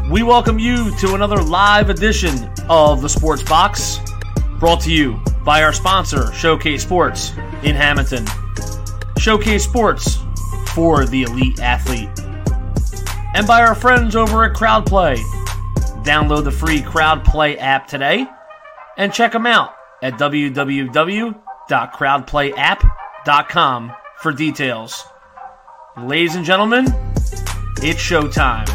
We welcome you to another live edition of the Sports Box, brought to you by our sponsor, Showcase Sports in Hamilton. Showcase Sports for the elite athlete. And by our friends over at CrowdPlay. Download the free CrowdPlay app today and check them out at www.crowdplayapp.com for details. Ladies and gentlemen, it's showtime.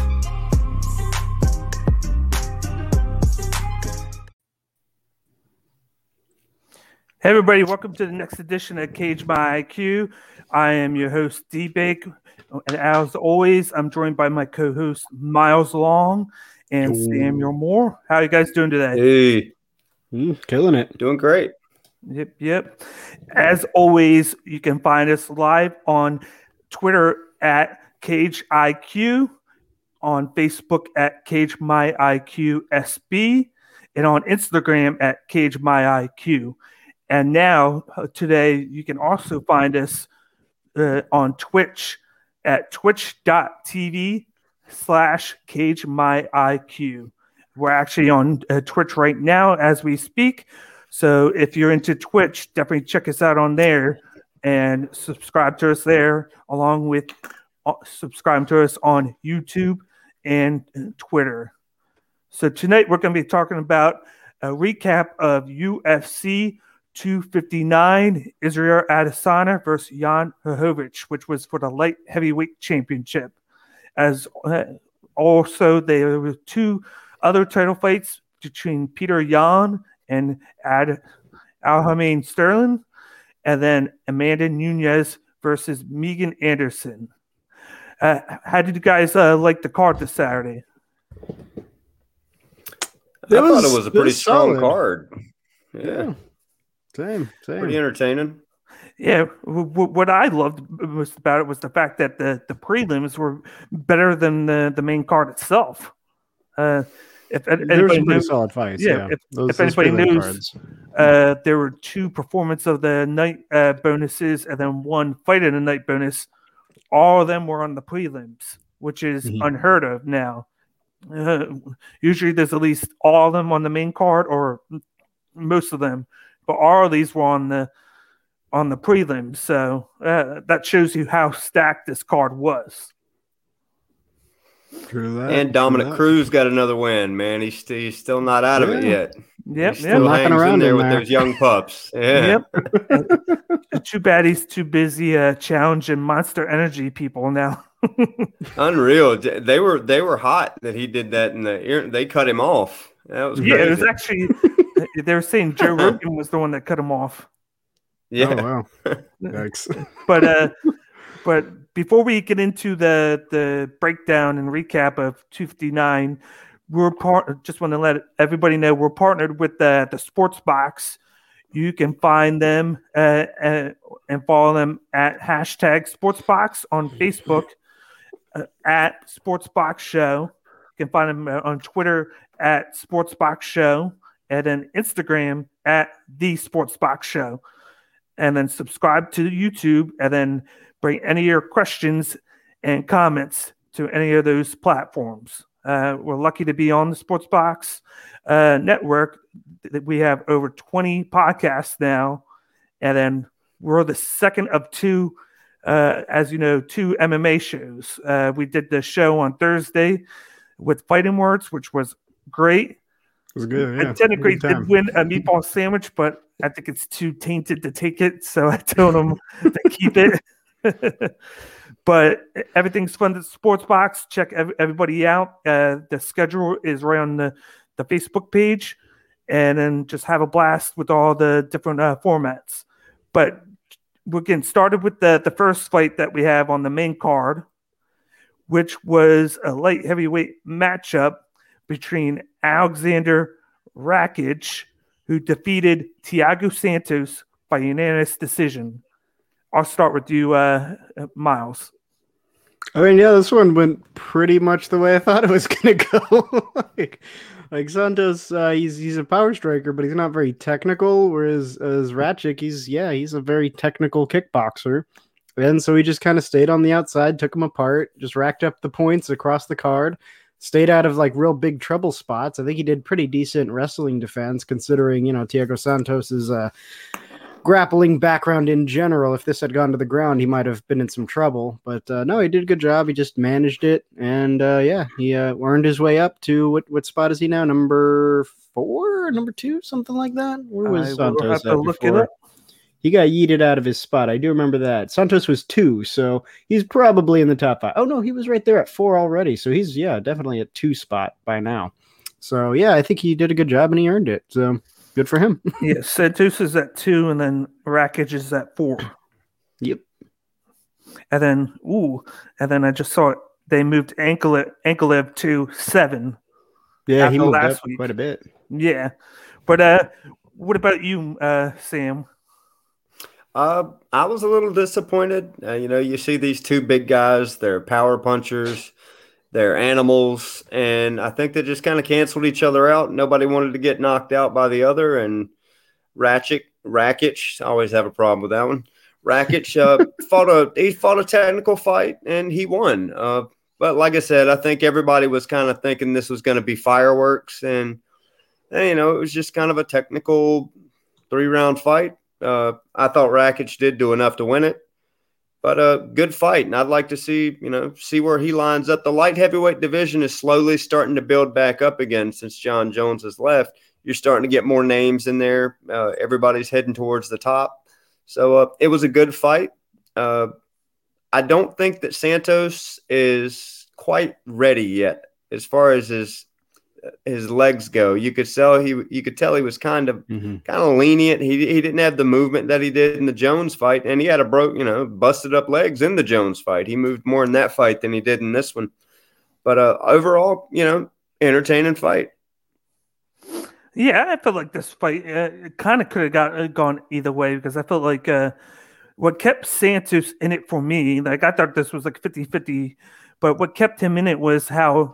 Hey everybody, welcome to the next edition of Cage My IQ. I am your host, D-Bake, and as always, I'm joined by my co-host, Miles Long and Samuel Moore. How are you guys doing today? Hey. Killing it. Doing great. Yep. As always, you can find us live on Twitter at Cage IQ, on Facebook at Cage My IQ SB, and on Instagram at Cage My IQ. And now, today, you can also find us on Twitch at twitch.tv/CageMyIQ. We're actually on Twitch right now as we speak. So if you're into Twitch, definitely check us out on there and subscribe to us there, along with subscribe to us on YouTube and Twitter. So tonight, we're going to be talking about a recap of UFC 259, Israel Adesanya versus Jan Blachowicz, which was for the light heavyweight championship. As also, there were two other title fights between Peter Yan and Aljamain Sterling, and then Amanda Nunes versus Megan Anderson. How did you guys like the card this Saturday? I thought it was a pretty strong card. Yeah. Same. Pretty entertaining. Yeah, what I loved most about it was the fact that the prelims were better than the main card itself. If there were some pretty solid fights. Yeah. If anybody knows, there were two performance of the night bonuses and then one fight of the night bonus. All of them were on the prelims, which is unheard of now. Usually there's at least all of them on the main card or most of them. But all of these were on the prelims, so that shows you how stacked this card was. True that. And Dominic Cruz got another win, man. He's still not out of it yet. Yep, he's still knocking around in there with there. those young pups. Yeah. Yep. Too bad he's too busy challenging Monster Energy people now. Unreal. They were hot that he did that in the ear. They cut him off. That was crazy. Yeah, it was actually. They were saying Joe Rogan was the one that cut him off. Yeah. Oh, wow. Yikes. But before we get into the breakdown and recap of 259, just want to let everybody know we're partnered with the Sports Box. You can find them and follow them at hashtag SportsBox on Facebook at SportsBox Show. You can find them on Twitter at SportsBox Show. And then Instagram at The Sports Box Show. And then subscribe to YouTube and then bring any of your questions and comments to any of those platforms. We're lucky to be on the Sports Box network. We have over 20 podcasts now. And then we're the second of two, as you know, two MMA shows. We did the show on Thursday with Fighting Words, which was great. It was good, yeah. And technically did win a meatball sandwich, but I think it's too tainted to take it, so I told him to keep it. But everything's fun at the Sports Box. Check everybody out. The schedule is right on the Facebook page, and then just have a blast with all the different formats. But we're getting started with the first fight that we have on the main card, which was a light heavyweight matchup between Alexander Rakic, who defeated Thiago Santos by unanimous decision. I'll start with you, Miles. I mean, yeah, this one went pretty much the way I thought it was going to go. like Santos, he's a power striker, but he's not very technical. Whereas Rakic, he's a very technical kickboxer. And so he just kind of stayed on the outside, took him apart, just racked up the points across the card. stayed out of like real big trouble spots. I think he did pretty decent wrestling defense considering, Thiago Santos's grappling background in general. If this had gone to the ground, he might have been in some trouble. But no, he did a good job. He just managed it, and he earned his way up to what spot is he now? Number 4, number 2, something like that. Where was Santos at before? He got yeeted out of his spot. I do remember that. Santos was 2, so he's probably in the top 5. Oh no, he was right there at 4 already. So he's definitely at 2 spot by now. So yeah, I think he did a good job and he earned it. So good for him. Yeah, Santos is at 2, and then Rakic is at 4. Yep. And then I just saw it. They moved Ankalev to 7. Yeah, he moved up quite a bit. Yeah, but what about you, Sam? I was a little disappointed. You see these 2 big guys; they're power punchers. They're animals, and I think they just kind of canceled each other out. Nobody wanted to get knocked out by the other, and Rakic, I always have a problem with that one. Rakic fought a technical fight, and he won. But like I said, I think everybody was kind of thinking this was going to be fireworks, and it was just kind of a technical 3-round fight. I thought Rakic did do enough to win it. But a good fight, and I'd like to see where he lines up. The light heavyweight division is slowly starting to build back up again since John Jones has left. You're starting to get more names in there. Everybody's heading towards the top. So it was a good fight. I don't think that Santos is quite ready yet as far as his legs go. You could tell he was kind of lenient. He didn't have the movement that he did in the Jones fight, and he had busted up legs in the Jones fight. He moved more in that fight than he did in this one. But overall, entertaining fight. Yeah, I felt like this fight kind of could have gone either way, because I felt like what kept Santos in it for me, like I thought this was like 50-50, but what kept him in it was how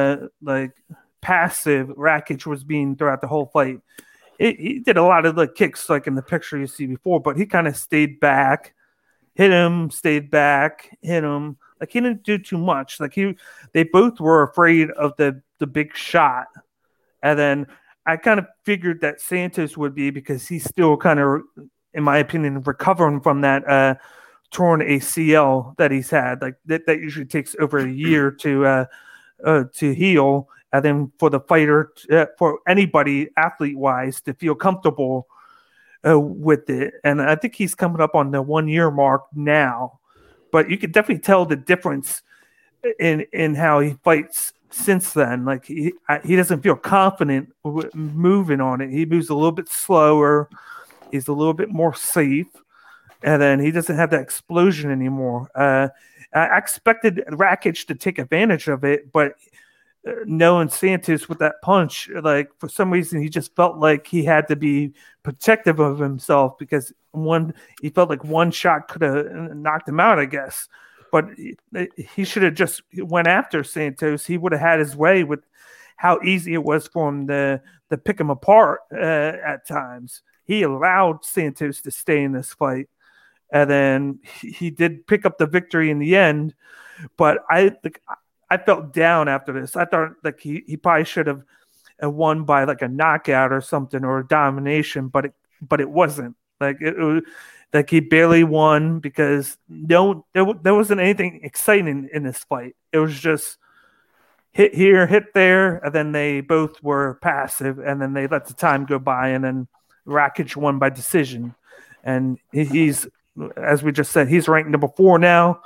passive Rakic was being throughout the whole fight. He did a lot of the kicks like in the picture you see before, but he kind of stayed back, hit him, stayed back, hit him. Like he didn't do too much. Like they both were afraid of the big shot. And then I kind of figured that Santos would be, because he's still kind of, in my opinion, recovering from that torn ACL that he's had. Like that usually takes over a year to heal. And then for the fighter, for anybody athlete-wise, to feel comfortable with it. And I think he's coming up on the 1-year mark now. But you can definitely tell the difference in how he fights since then. Like he doesn't feel confident moving on it. He moves a little bit slower. He's a little bit more safe. And then he doesn't have that explosion anymore. I expected Rakic to take advantage of it, but knowing Santos with that punch, like for some reason he just felt like he had to be protective of himself, because he felt like one shot could have knocked him out, I guess. But he should have just went after Santos. He would have had his way with how easy it was for him to pick him apart at times. He allowed Santos to stay in this fight, and then he did pick up the victory in the end. But I felt down after this. I thought like he probably should have won by like a knockout or something, or a domination, but it wasn't. Like it was like he barely won, because there wasn't anything exciting in this fight. It was just hit here, hit there, and then they both were passive, and then they let the time go by, and then Rakic won by decision. And he's, as we just said, he's ranked number 4 now.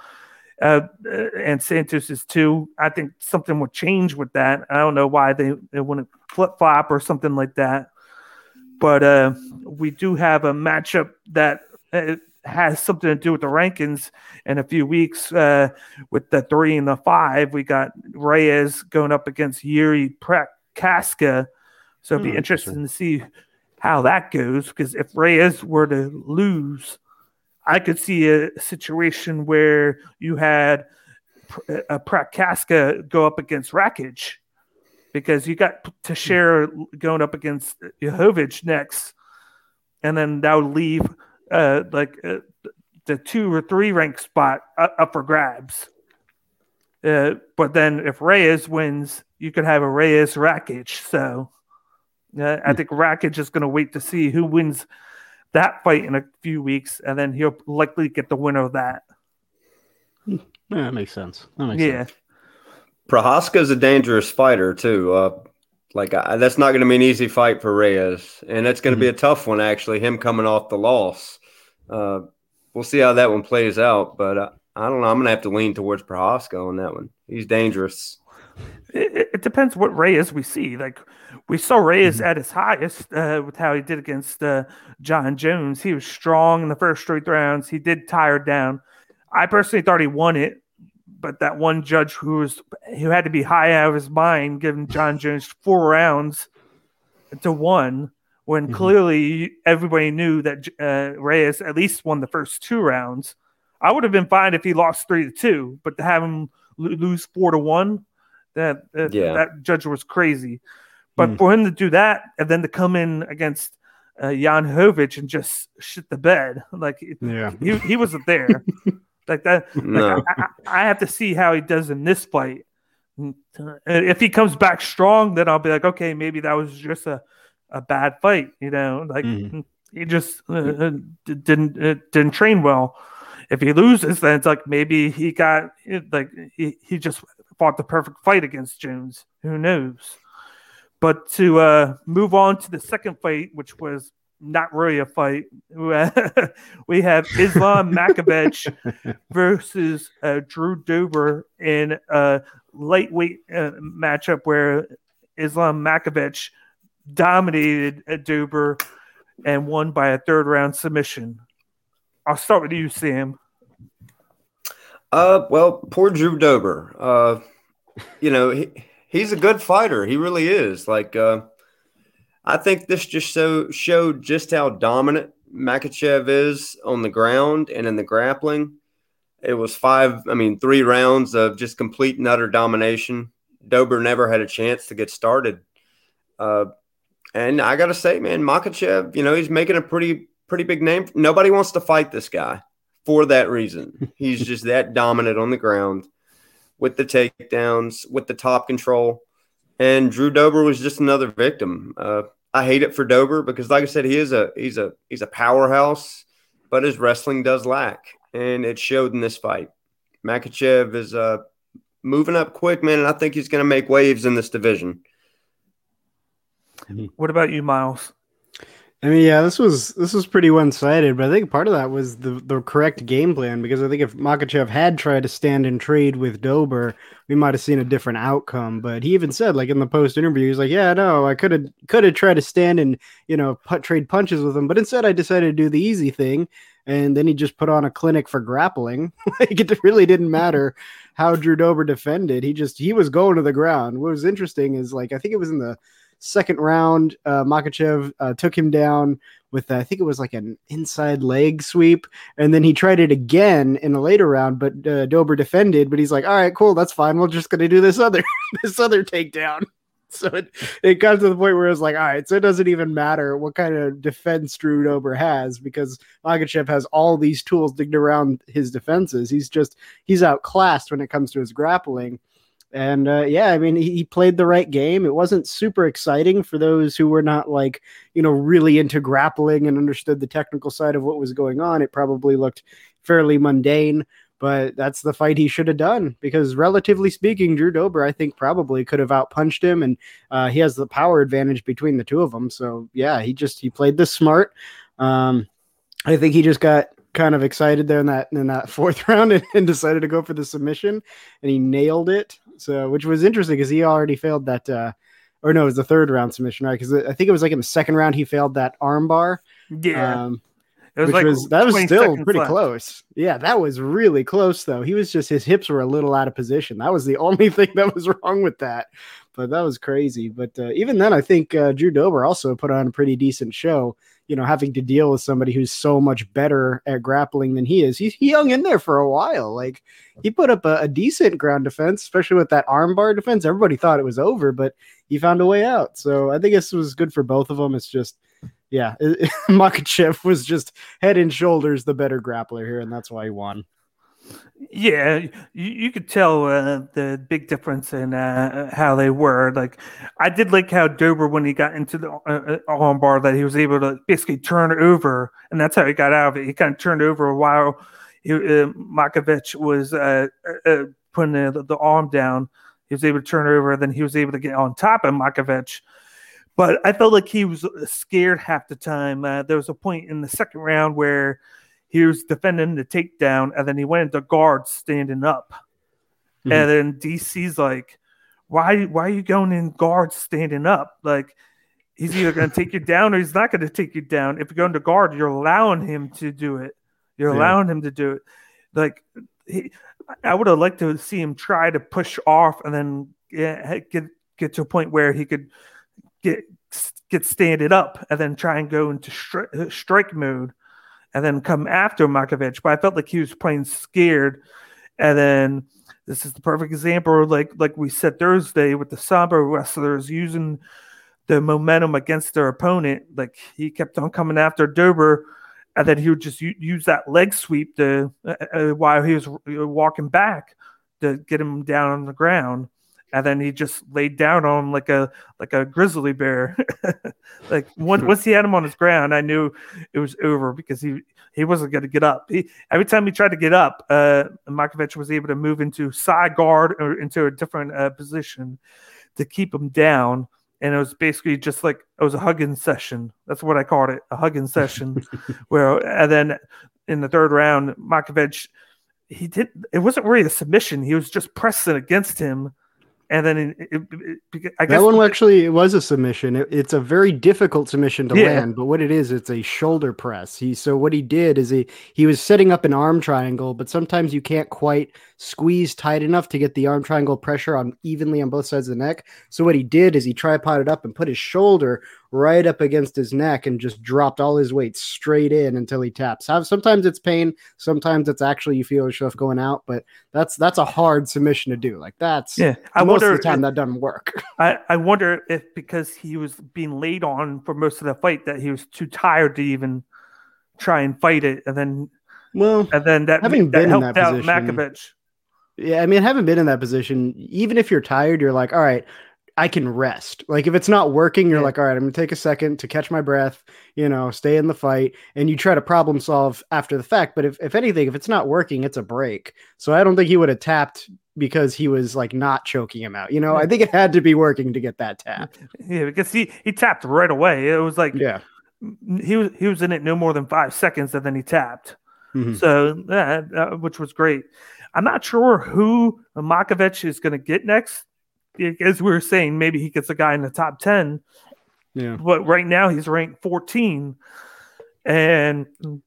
And Santos is 2. I think something would change with that. I don't know why they wouldn't flip-flop or something like that. But we do have a matchup that has something to do with the rankings in a few weeks with the 3 and the 5. We got Reyes going up against Yuri Prochazka. So it'd be interesting to see how that goes, because if Reyes were to lose, I could see a situation where you had a Prochazka go up against Rakic, because you got Teixeira going up against Jovic next, and then that would leave the 2 or 3 rank spot up for grabs. But then if Reyes wins, you could have a Reyes Rakic. So I think Rakic is going to wait to see who wins that fight in a few weeks, and then he'll likely get the winner of that. Yeah, that makes sense. Sense. Prohaska is a dangerous fighter too. That's not going to be an easy fight for Reyes, and it's going to be a tough one actually. Him coming off the loss, we'll see how that one plays out. But I don't know. I'm going to have to lean towards Prohaska on that one. He's dangerous. It depends what Reyes we see. Like we saw Reyes at his highest with how he did against John Jones. He was strong in the first 3 rounds. He did tire down. I personally thought he won it, but that one judge who had to be high out of his mind giving John Jones 4 rounds to 1 when clearly everybody knew that Reyes at least won the first 2 rounds. I would have been fine if he lost 3-2, but to have him lose 4-1, that judge was crazy. But for him to do that and then to come in against Jan Hovich and just shit the bed, like he wasn't there. Like that, No. I have to see how he does in this fight. If he comes back strong, then I'll be like, okay, maybe that was just a bad fight. Like he just didn't train well. If he loses, then it's like maybe he just fought the perfect fight against Jones. Who knows? But to move on to the second fight, which was not really a fight, we have Islam Makhachev versus Drew Dober in a lightweight matchup where Islam Makhachev dominated Dober and won by a 3rd round submission. I'll start with you, Sam. Well, poor Drew Dober. He's a good fighter. He really is. I think this just showed just how dominant Makhachev is on the ground and in the grappling. It was 3 rounds of just complete and utter domination. Dober never had a chance to get started. And I got to say, man, Makhachev, he's making a pretty big name. Nobody wants to fight this guy for that reason. He's just that dominant on the ground with the takedowns, with the top control. And Drew Dober was just another victim. I hate it for Dober because, like I said, he's a powerhouse, but his wrestling does lack, and it showed in this fight. Makhachev is moving up quick, man, and I think he's going to make waves in this division. What about you, Miles? I mean, yeah, this was pretty one-sided, but I think part of that was the correct game plan, because I think if Makhachev had tried to stand and trade with Dober, we might have seen a different outcome. But he even said, like in the post interview, he's like, "Yeah, no, I could have tried to stand and trade punches with him, but instead I decided to do the easy thing." And then he just put on a clinic for grappling. It really didn't matter how Drew Dober defended. He was going to the ground. What was interesting is, I think it was in the second round, Makhachev took him down with, I think it was like an inside leg sweep. And then he tried it again in a later round, but Dober defended, but he's like, all right, cool, that's fine. We're just going to do this other takedown. So it got to the point where it was like, all right, so it doesn't even matter what kind of defense Drew Dober has, because Makhachev has all these tools digged around his defenses. He's outclassed when it comes to his grappling. And he played the right game. It wasn't super exciting for those who were not really into grappling and understood the technical side of what was going on. It probably looked fairly mundane, but that's the fight he should have done, because relatively speaking, Drew Dober, I think, probably could have outpunched him, and he has the power advantage between the two of them. So yeah, he played this smart. I think he just got kind of excited there in that fourth round and decided to go for the submission, and he nailed it. So, which was interesting because he already failed that, or no, it was the third round submission, right? Because I think it was in the second round he failed that arm bar. Yeah, that was still pretty close. Yeah, that was really close though. His hips were a little out of position. That was the only thing that was wrong with that. But that was crazy. But even then, I think Drew Dober also put on a pretty decent show. Having to deal with somebody who's so much better at grappling than he is. He hung in there for a while. He put up a decent ground defense, especially with that armbar defense. Everybody thought it was over, but he found a way out. So I think this was good for both of them. It's just, Makhachev was just head and shoulders the better grappler here, and that's why he won. Yeah, you could tell the big difference in how they were. Like, I did like how Dober, when he got into the armbar, that he was able to basically turn over, and that's how he got out of it. He kind of turned over while Makovich was putting the arm down. He was able to turn over, then he was able to get on top of Makovich. But I felt like he was scared half the time. There was a point in the second round where he was defending the takedown, and then he went into guard standing up. Mm-hmm. And then DC's like, why are you going in guard standing up? Like, he's either going to take you down or he's not going to take you down. If you go into guard, you're allowing him to do it. You're allowing him to do it. Like, I would have liked to see him try to push off and then get to a point where he could get standing up and then try and go into strike mode and then come after Makovich. But I felt like he was playing scared. And then this is the perfect example, like we said Thursday, with the Sambo wrestlers using the momentum against their opponent. Like, he kept on coming after Dober, and then he would just use that leg sweep to while he was walking back to get him down on the ground. And then he just laid down on him like a grizzly bear. Like, once he had him on his ground, I knew it was over, because he wasn't going to get up. Every time he tried to get up, Makovich was able to move into side guard or into a different position to keep him down. And it was basically just like it was a hugging session. That's what I called it, a hugging session. And then in the third round, Makovich, it wasn't really a submission. He was just pressing against him. And then I guess that one actually was a submission. It's a very difficult submission to land, but what it is, it's a shoulder press. So what he did is he was setting up an arm triangle, but sometimes you can't quite squeeze tight enough to get the arm triangle pressure on evenly on both sides of the neck. So what he did is he tripoded up and put his shoulder right up against his neck and just dropped all his weight straight in until he taps. Sometimes it's pain, sometimes it's actually you feel yourself going out, but that's a hard submission to do. Like, that's most of the time that doesn't work. I wonder if because he was being laid on for most of the fight that he was too tired to even try and fight it, and then that helped out Makovich. Yeah, I mean, having been in that position, even if you're tired, you're like, all right, I can rest. Like, if it's not working, you're like, all right, I'm going to take a second to catch my breath, stay in the fight. And you try to problem solve after the fact. But if anything, if it's not working, it's a break. So I don't think he would have tapped because he was like not choking him out. I think it had to be working to get that tap. Yeah, because he tapped right away. It was like, he was in it no more than 5 seconds, and then he tapped. Mm-hmm. So, which was great. I'm not sure who Makovich is going to get next. As we were saying, maybe he gets a guy in the top 10. Yeah. But right now he's ranked 14. And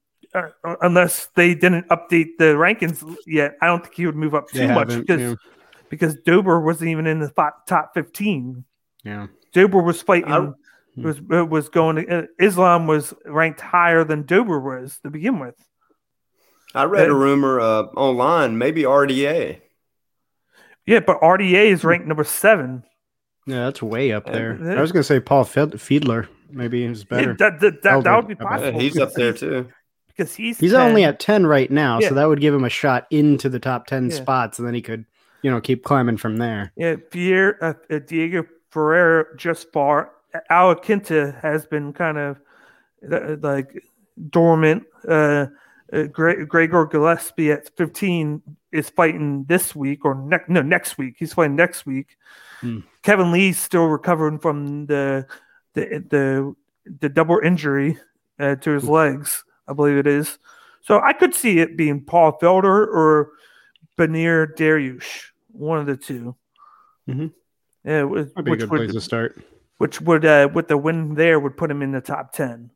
unless they didn't update the rankings yet, I don't think he would move up too much because Dober wasn't even in the top 15. Yeah. Dober was fighting, was going, Islam was ranked higher than Dober was to begin with. I read a rumor online, maybe RDA. Yeah, but RDA is ranked number 7. Yeah, that's way up there. I was going to say Paul Fiedler. Maybe he's better. Yeah, that would be possible. Yeah, he's up there too. Because he's only at 10 right now, so that would give him a shot into the top 10 spots, and then he could, keep climbing from there. Yeah, Diego Ferreira just far. Alaquinta has been kind of like dormant. Gregor Gillespie at 15 is fighting this week or next week. He's fighting next week. Kevin Lee's still recovering from the double injury to his legs, I believe it is. So I could see it being Paul Felder or Benir Dariush, one of the two. Mm-hmm. Yeah, that'd be a good place to start. Which would, with the win there, would put him in the top 10.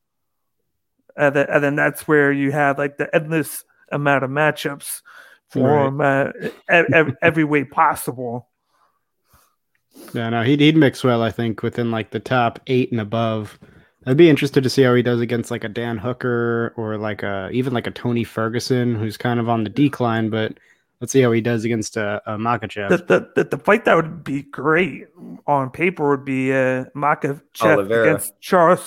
And then that's where you have like the endless amount of matchups for him every way possible. Yeah, no, he'd mix well, I think, within like the top 8 and above. I'd be interested to see how he does against like a Dan Hooker or like even like a Tony Ferguson, who's kind of on the decline, but let's see how he does against Makhachev. The fight that would be great on paper would be Makhachev against Charles.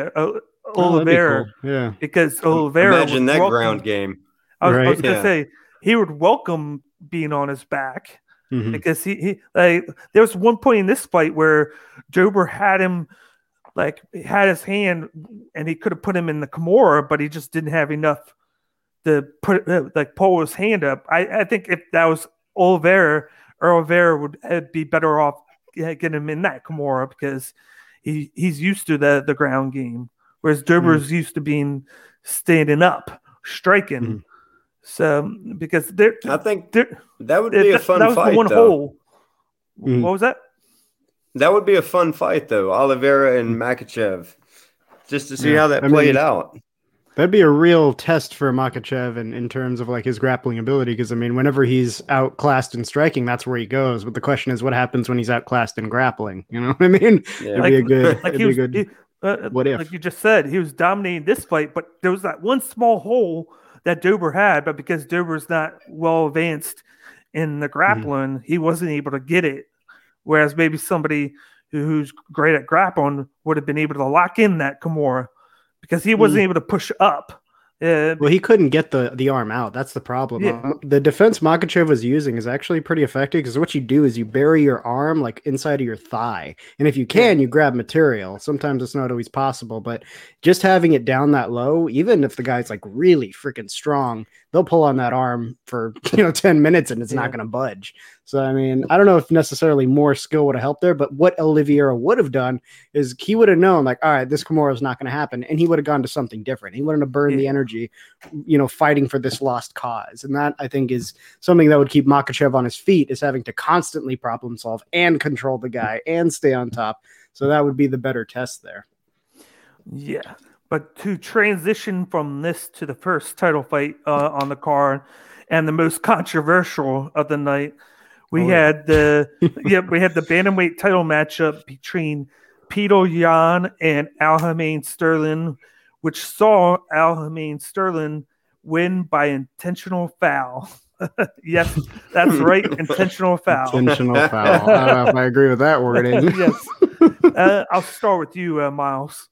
Oliveira. Cool. Yeah. Because Oliveira. Imagine that ground game. I was going to say, he would welcome being on his back Mhm. because he like there was one point in this fight where Dober had him like had his hand and he could have put him in the Kimura, but he just didn't have enough to put like pull his hand up. I think if that was Oliveira would be better off getting him in that Kimura because he's used to the ground game, whereas Dober's used to being standing up, striking. Mhm. So because I think that would be a fun that was fight. the one though. hole. Mhm. What was that? That would be a fun fight, though. Oliveira and Makachev, just to see Yeah, how that I played mean, out. That'd be a real test for Makachev in terms of like his grappling ability. Because I mean, whenever he's outclassed in striking, that's where he goes. But the question is, what happens when he's outclassed in grappling? You know what I mean? Yeah. It'd be a good. Like it'd be a good. What if? Like you just said, he was dominating this fight, but there was that one small hole that Dober had, but because Dober's not well advanced in the grappling, he wasn't able to get it. Whereas maybe somebody who's great at grappling would have been able to lock in that Kimura because he wasn't able to push up. Well, he couldn't get the arm out. That's the problem. Yeah. The defense Makachev was using is actually pretty effective because what you do is you bury your arm like inside of your thigh, and if you can, you grab material. Sometimes it's not always possible, but just having it down that low, even if the guy's like really freaking strong, they'll pull on that arm for 10 minutes and it's not going to budge. So I mean, I don't know if necessarily more skill would have helped there, but what Oliveira would have done is he would have known like, all right, this Kimura is not going to happen, and he would have gone to something different. He wouldn't have burned the energy, fighting for this lost cause. And that I think is something that would keep Makachev on his feet, is having to constantly problem solve and control the guy and stay on top. So that would be the better test there. Yeah. But to transition from this to the first title fight on the card and the most controversial of the night, we had the bantamweight title matchup between Petr Yan and Aljamain Sterling, which saw Aljamain Sterling win by intentional foul. Yes, that's right, intentional foul. Intentional foul. I don't know if I agree with that wording. Yes. I'll start with you, Miles.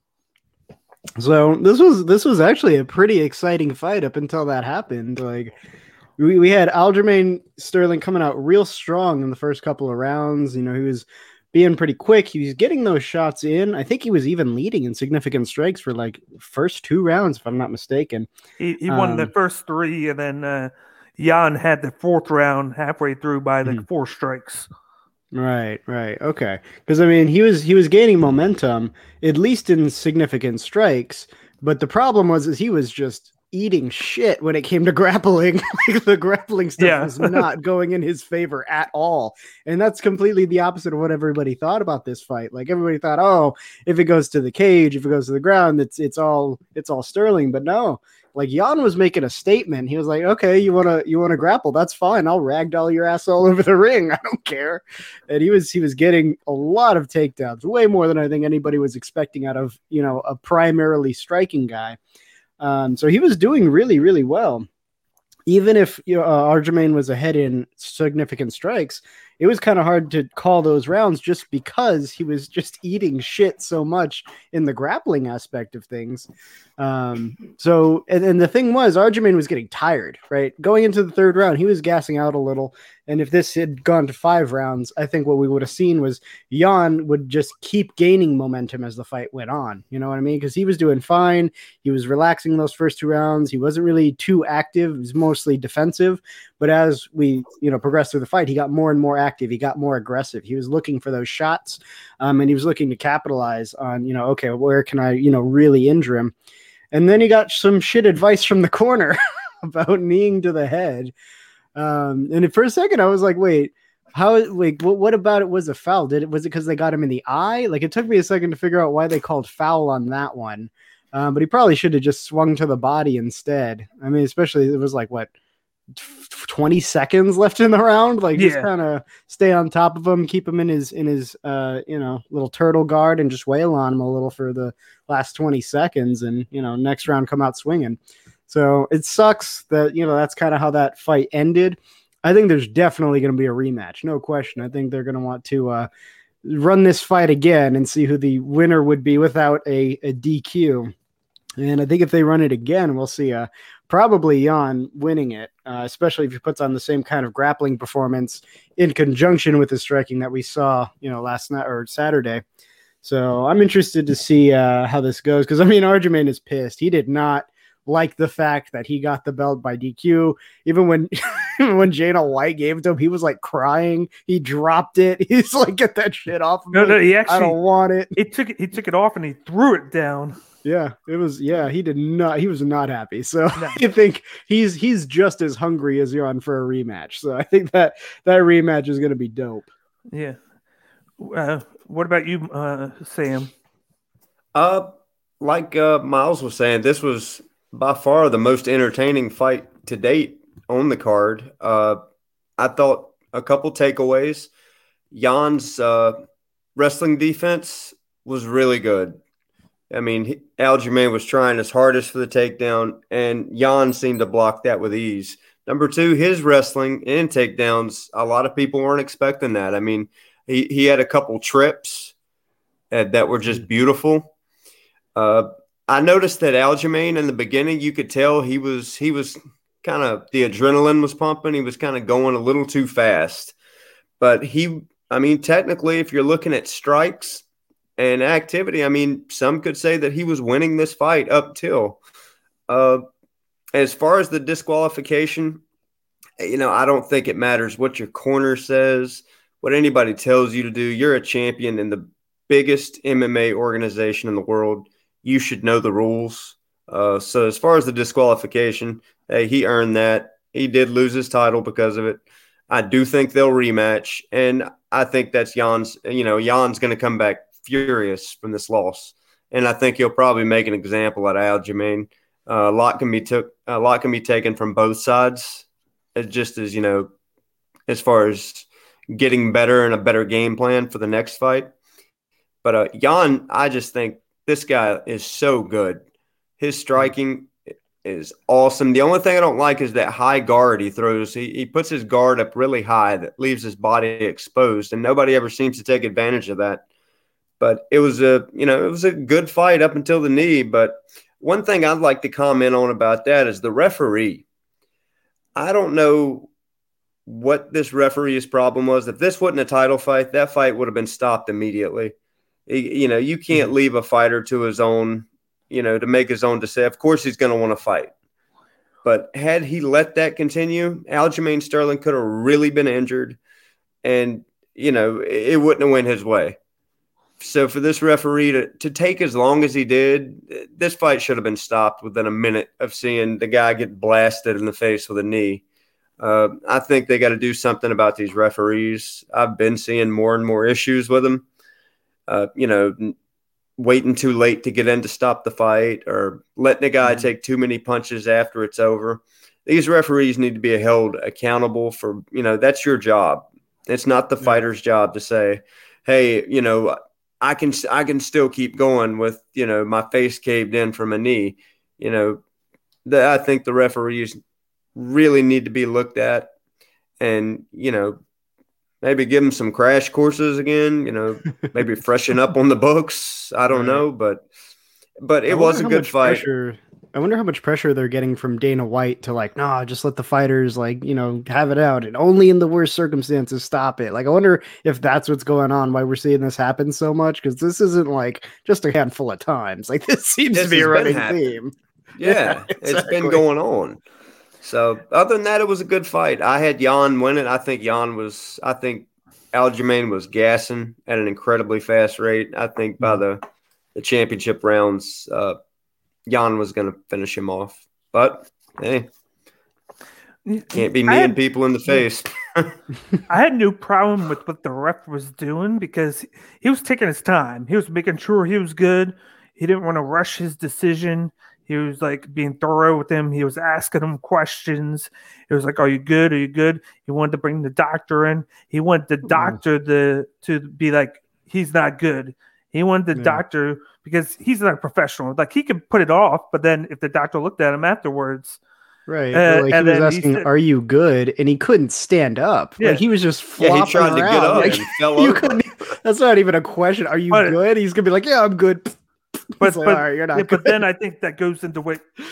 So this was actually a pretty exciting fight up until that happened. Like we had Aljamain Sterling coming out real strong in the first couple of rounds. He was being pretty quick. He was getting those shots in. I think he was even leading in significant strikes for like first 2 rounds, if I'm not mistaken. He won the first 3, and then Jan had the 4th round halfway through by like 4 strikes. Right. Okay. Because I mean, he was gaining momentum, at least in significant strikes. But the problem was he was just eating shit when it came to grappling. Like the grappling stuff was not going in his favor at all. And that's completely the opposite of what everybody thought about this fight. Like everybody thought, oh, if it goes to the cage, if it goes to the ground, it's all Sterling. But no. Like Jan was making a statement. He was like, "Okay, you wanna grapple? That's fine. I'll ragdoll your ass all over the ring. I don't care." And he was getting a lot of takedowns, way more than I think anybody was expecting out of a primarily striking guy. So he was doing really, really well. Even if Aljamain was ahead in significant strikes, it was kind of hard to call those rounds just because he was just eating shit so much in the grappling aspect of things. So the thing was, Aljamain was getting tired, right? Going into the 3rd round, he was gassing out a little. And if this had gone to 5 rounds, I think what we would have seen was Jan would just keep gaining momentum as the fight went on. You know what I mean? Because he was doing fine. He was relaxing those first 2 rounds. He wasn't really too active. He was mostly defensive. But as we progressed through the fight, he got more and more active. He got more aggressive. He was looking for those shots, and he was looking to capitalize on, okay, where can I, really injure him? And then he got some shit advice from the corner about kneeing to the head. And for a second, I was like, wait, how? Like, what about it was a foul? Was it because they got him in the eye? Like, it took me a second to figure out why they called foul on that one. But he probably should have just swung to the body instead. I mean, especially it was like 20 seconds left in the round. Like, just kind of stay on top of him, keep him in his little turtle guard, and just wail on him a little for the last 20 seconds, and next round come out swinging. So it sucks that, that's kind of how that fight ended. I think there's definitely going to be a rematch. No question. I think they're going to want to run this fight again and see who the winner would be without a DQ. And I think if they run it again, we'll see a probably Jan winning it, especially if he puts on the same kind of grappling performance in conjunction with the striking that we saw, last night or Saturday. So I'm interested to see how this goes, because Aljamain is pissed. He did not like the fact that he got the belt by DQ. Even when Dana White gave it to him, he was like crying. He dropped it. He's like, "Get that shit off of me. No, he actually, I don't want it." He took it off and he threw it down. Yeah, it was. Yeah, he was not happy. So no. I think he's just as hungry as Jan for a rematch. So I think that rematch is going to be dope. Yeah. What about you, Sam? Like Miles was saying, this was by far the most entertaining fight to date on the card. I thought a couple takeaways. Jan's wrestling defense was really good. Aljamain was trying his hardest for the takedown, and Jan seemed to block that with ease. Number two, his wrestling and takedowns, a lot of people weren't expecting that. He had a couple trips that were just beautiful. I noticed that Aljamain in the beginning, you could tell he was kind of, the adrenaline was pumping. He was kind of going a little too fast. But technically, if you're looking at strikes and activity, some could say that he was winning this fight up till. As far as the disqualification, I don't think it matters what your corner says, what anybody tells you to do. You're a champion in the biggest MMA organization in the world. You should know the rules. So as far as the disqualification, hey, he earned that. He did lose his title because of it. I do think they'll rematch, and I think that's Jan's. Jan's going to come back furious from this loss, and I think he'll probably make an example at Aljamain. A lot can be taken from both sides, just as as far as getting better and a better game plan for the next fight. But Jan, I just think this guy is so good. His striking is awesome. The only thing I don't like is that high guard he throws. He puts his guard up really high that leaves his body exposed, and nobody ever seems to take advantage of that. But it was a good fight up until the knee. But one thing I'd like to comment on about that is the referee. I don't know what this referee's problem was. If this wasn't a title fight, that fight would have been stopped immediately. You can't leave a fighter to his own, to make his own decision. Of course, he's going to want to fight. But had he let that continue, Aljamain Sterling could have really been injured, and, it wouldn't have went his way. So for this referee to take as long as he did, this fight should have been stopped within a minute of seeing the guy get blasted in the face with a knee. I think they got to do something about these referees. I've been seeing more and more issues with them. Waiting too late to get in to stop the fight, or letting a guy take too many punches after it's over. These referees need to be held accountable for, that's your job. It's not the fighter's job to say, hey, I can still keep going with, my face caved in from a knee. I think the referees really need to be looked at, and, maybe give them some crash courses again, maybe freshen up on the books. I don't know, but it was a good fight. I wonder how much pressure they're getting from Dana White to just let the fighters have it out, and only in the worst circumstances stop it. I wonder if that's what's going on, why we're seeing this happen so much, because this isn't just a handful of times. This seems to be a running theme. Yeah, exactly. It's been going on. So other than that, it was a good fight. I had Jan winning. I think Aljamain was gassing at an incredibly fast rate. I think by the championship rounds, Jan was going to finish him off. But, hey, can't be kneeing people in the face. I had no problem with what the ref was doing, because he was taking his time. He was making sure he was good. He didn't want to rush his decision. He was being thorough with him. He was asking him questions. It was "Are you good? Are you good?" He wanted to bring the doctor in. He wanted the doctor to be he's not good. He wanted the doctor, because he's not a professional. He could put it off, but then if the doctor looked at him afterwards, right? He was asking, "Are you good?" And he couldn't stand up. Yeah. He was just flopping he tried around. to get up and fell over. That's not even a question. Are you good? He's gonna be "Yeah, I'm good." But all right, you're not good. But then I think that goes into what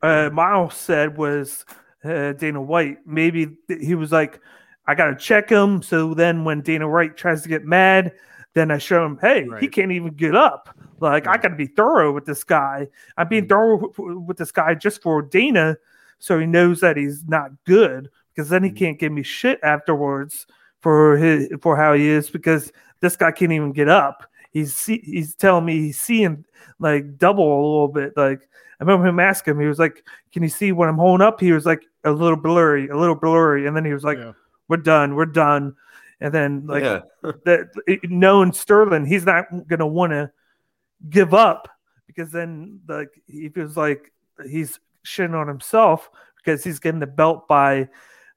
Miles said was Dana White. Maybe he was like, I got to check him. So then when Dana White tries to get mad, then I show him, hey, he can't even get up. Like, I got to be thorough with this guy. I'm being thorough with this guy just for Dana, so he knows that he's not good, because then he can't give me shit afterwards for how he is, because this guy can't even get up. He's telling me he's seeing like double a little bit. Like, I remember him asking me, he was like, can you see when I'm holding up? He was like, a little blurry. And then he was like, we're done. And then knowing Sterling, he's not going to want to give up, because then like he feels like he's shitting on himself because he's getting the belt by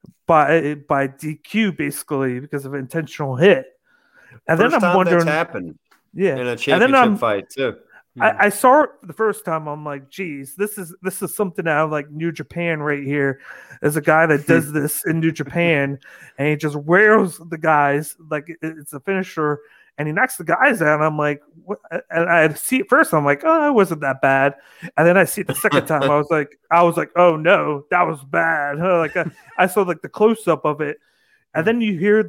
DQ, basically, because of intentional hit. And First then I'm time wondering, that's happened yeah, in a championship fight too. I saw it the first time. I'm like, geez, this is something out of like New Japan right here. There's a guy that does this in New Japan, and he just wears the guys like it's a finisher, and he knocks the guys out. And I'm like, what? And I see it first. I'm like, oh, it wasn't that bad. And then I see it the second time. I was like, oh no, that was bad. Like I saw like the close up of it. And then you hear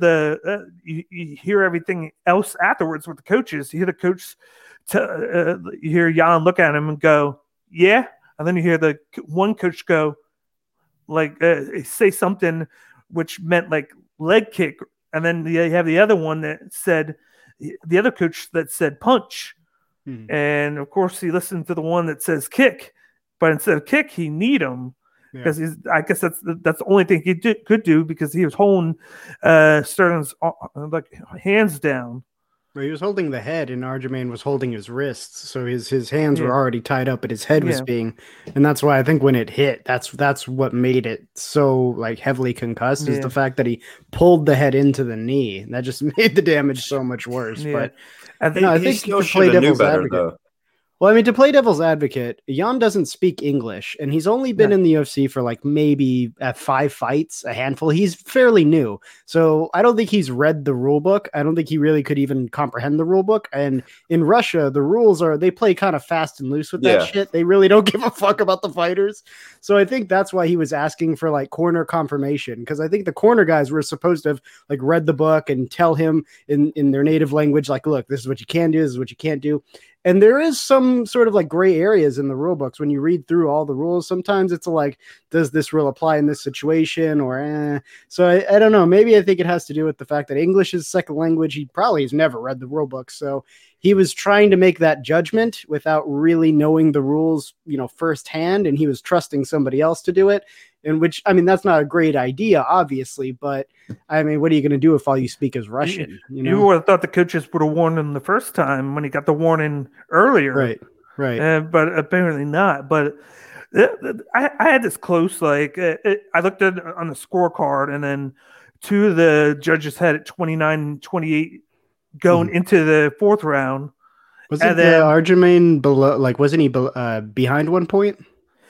you hear everything else afterwards with the coaches. You hear the coach, you hear Jan look at him and go, yeah. And then you hear the one coach go, like, say something which meant like leg kick. And then you have the other one that said, the other coach that said punch. And of course, he listened to the one that says kick. But instead of kick, he kneed him. Because I guess that's the only thing he could do, because he was holding Sterling's like hands down. Well, he was holding the head, and Aljamain was holding his wrists, so his hands were already tied up, but his head was being, and that's why I think when it hit, that's what made it so like heavily concussed, is the fact that he pulled the head into the knee. That just made the damage so much worse. But I think still to play devil's advocate. Though. Well, I mean, to play devil's advocate, Jan doesn't speak English, and he's only been in the UFC for like maybe 5 fights, a handful. He's fairly new, so I don't think he's read the rule book. I don't think he really could even comprehend the rule book. And in Russia, the rules they play kind of fast and loose with that shit. They really don't give a fuck about the fighters. So I think that's why he was asking for like corner confirmation, because I think the corner guys were supposed to have like read the book and tell him in their native language, like, look, this is what you can do, this is what you can't do. And there is some sort of like gray areas in the rule books when you read through all the rules. Sometimes it's like, does this rule apply in this situation, or So I don't know. Maybe I think it has to do with the fact that English is second language. He probably has never read the rule book, so he was trying to make that judgment without really knowing the rules, firsthand, and he was trusting somebody else to do it. In which, I mean, that's not a great idea, obviously, but I mean, what are you going to do if all you speak is Russian? You would have thought the coaches would have warned him the first time when he got the warning earlier. Right. But apparently not. But I had this close, like, I looked at on the scorecard, and then 2 of the judges had it 29-28 going into the 4th round. Wasn't Aljamain below, like, wasn't he behind 1 point?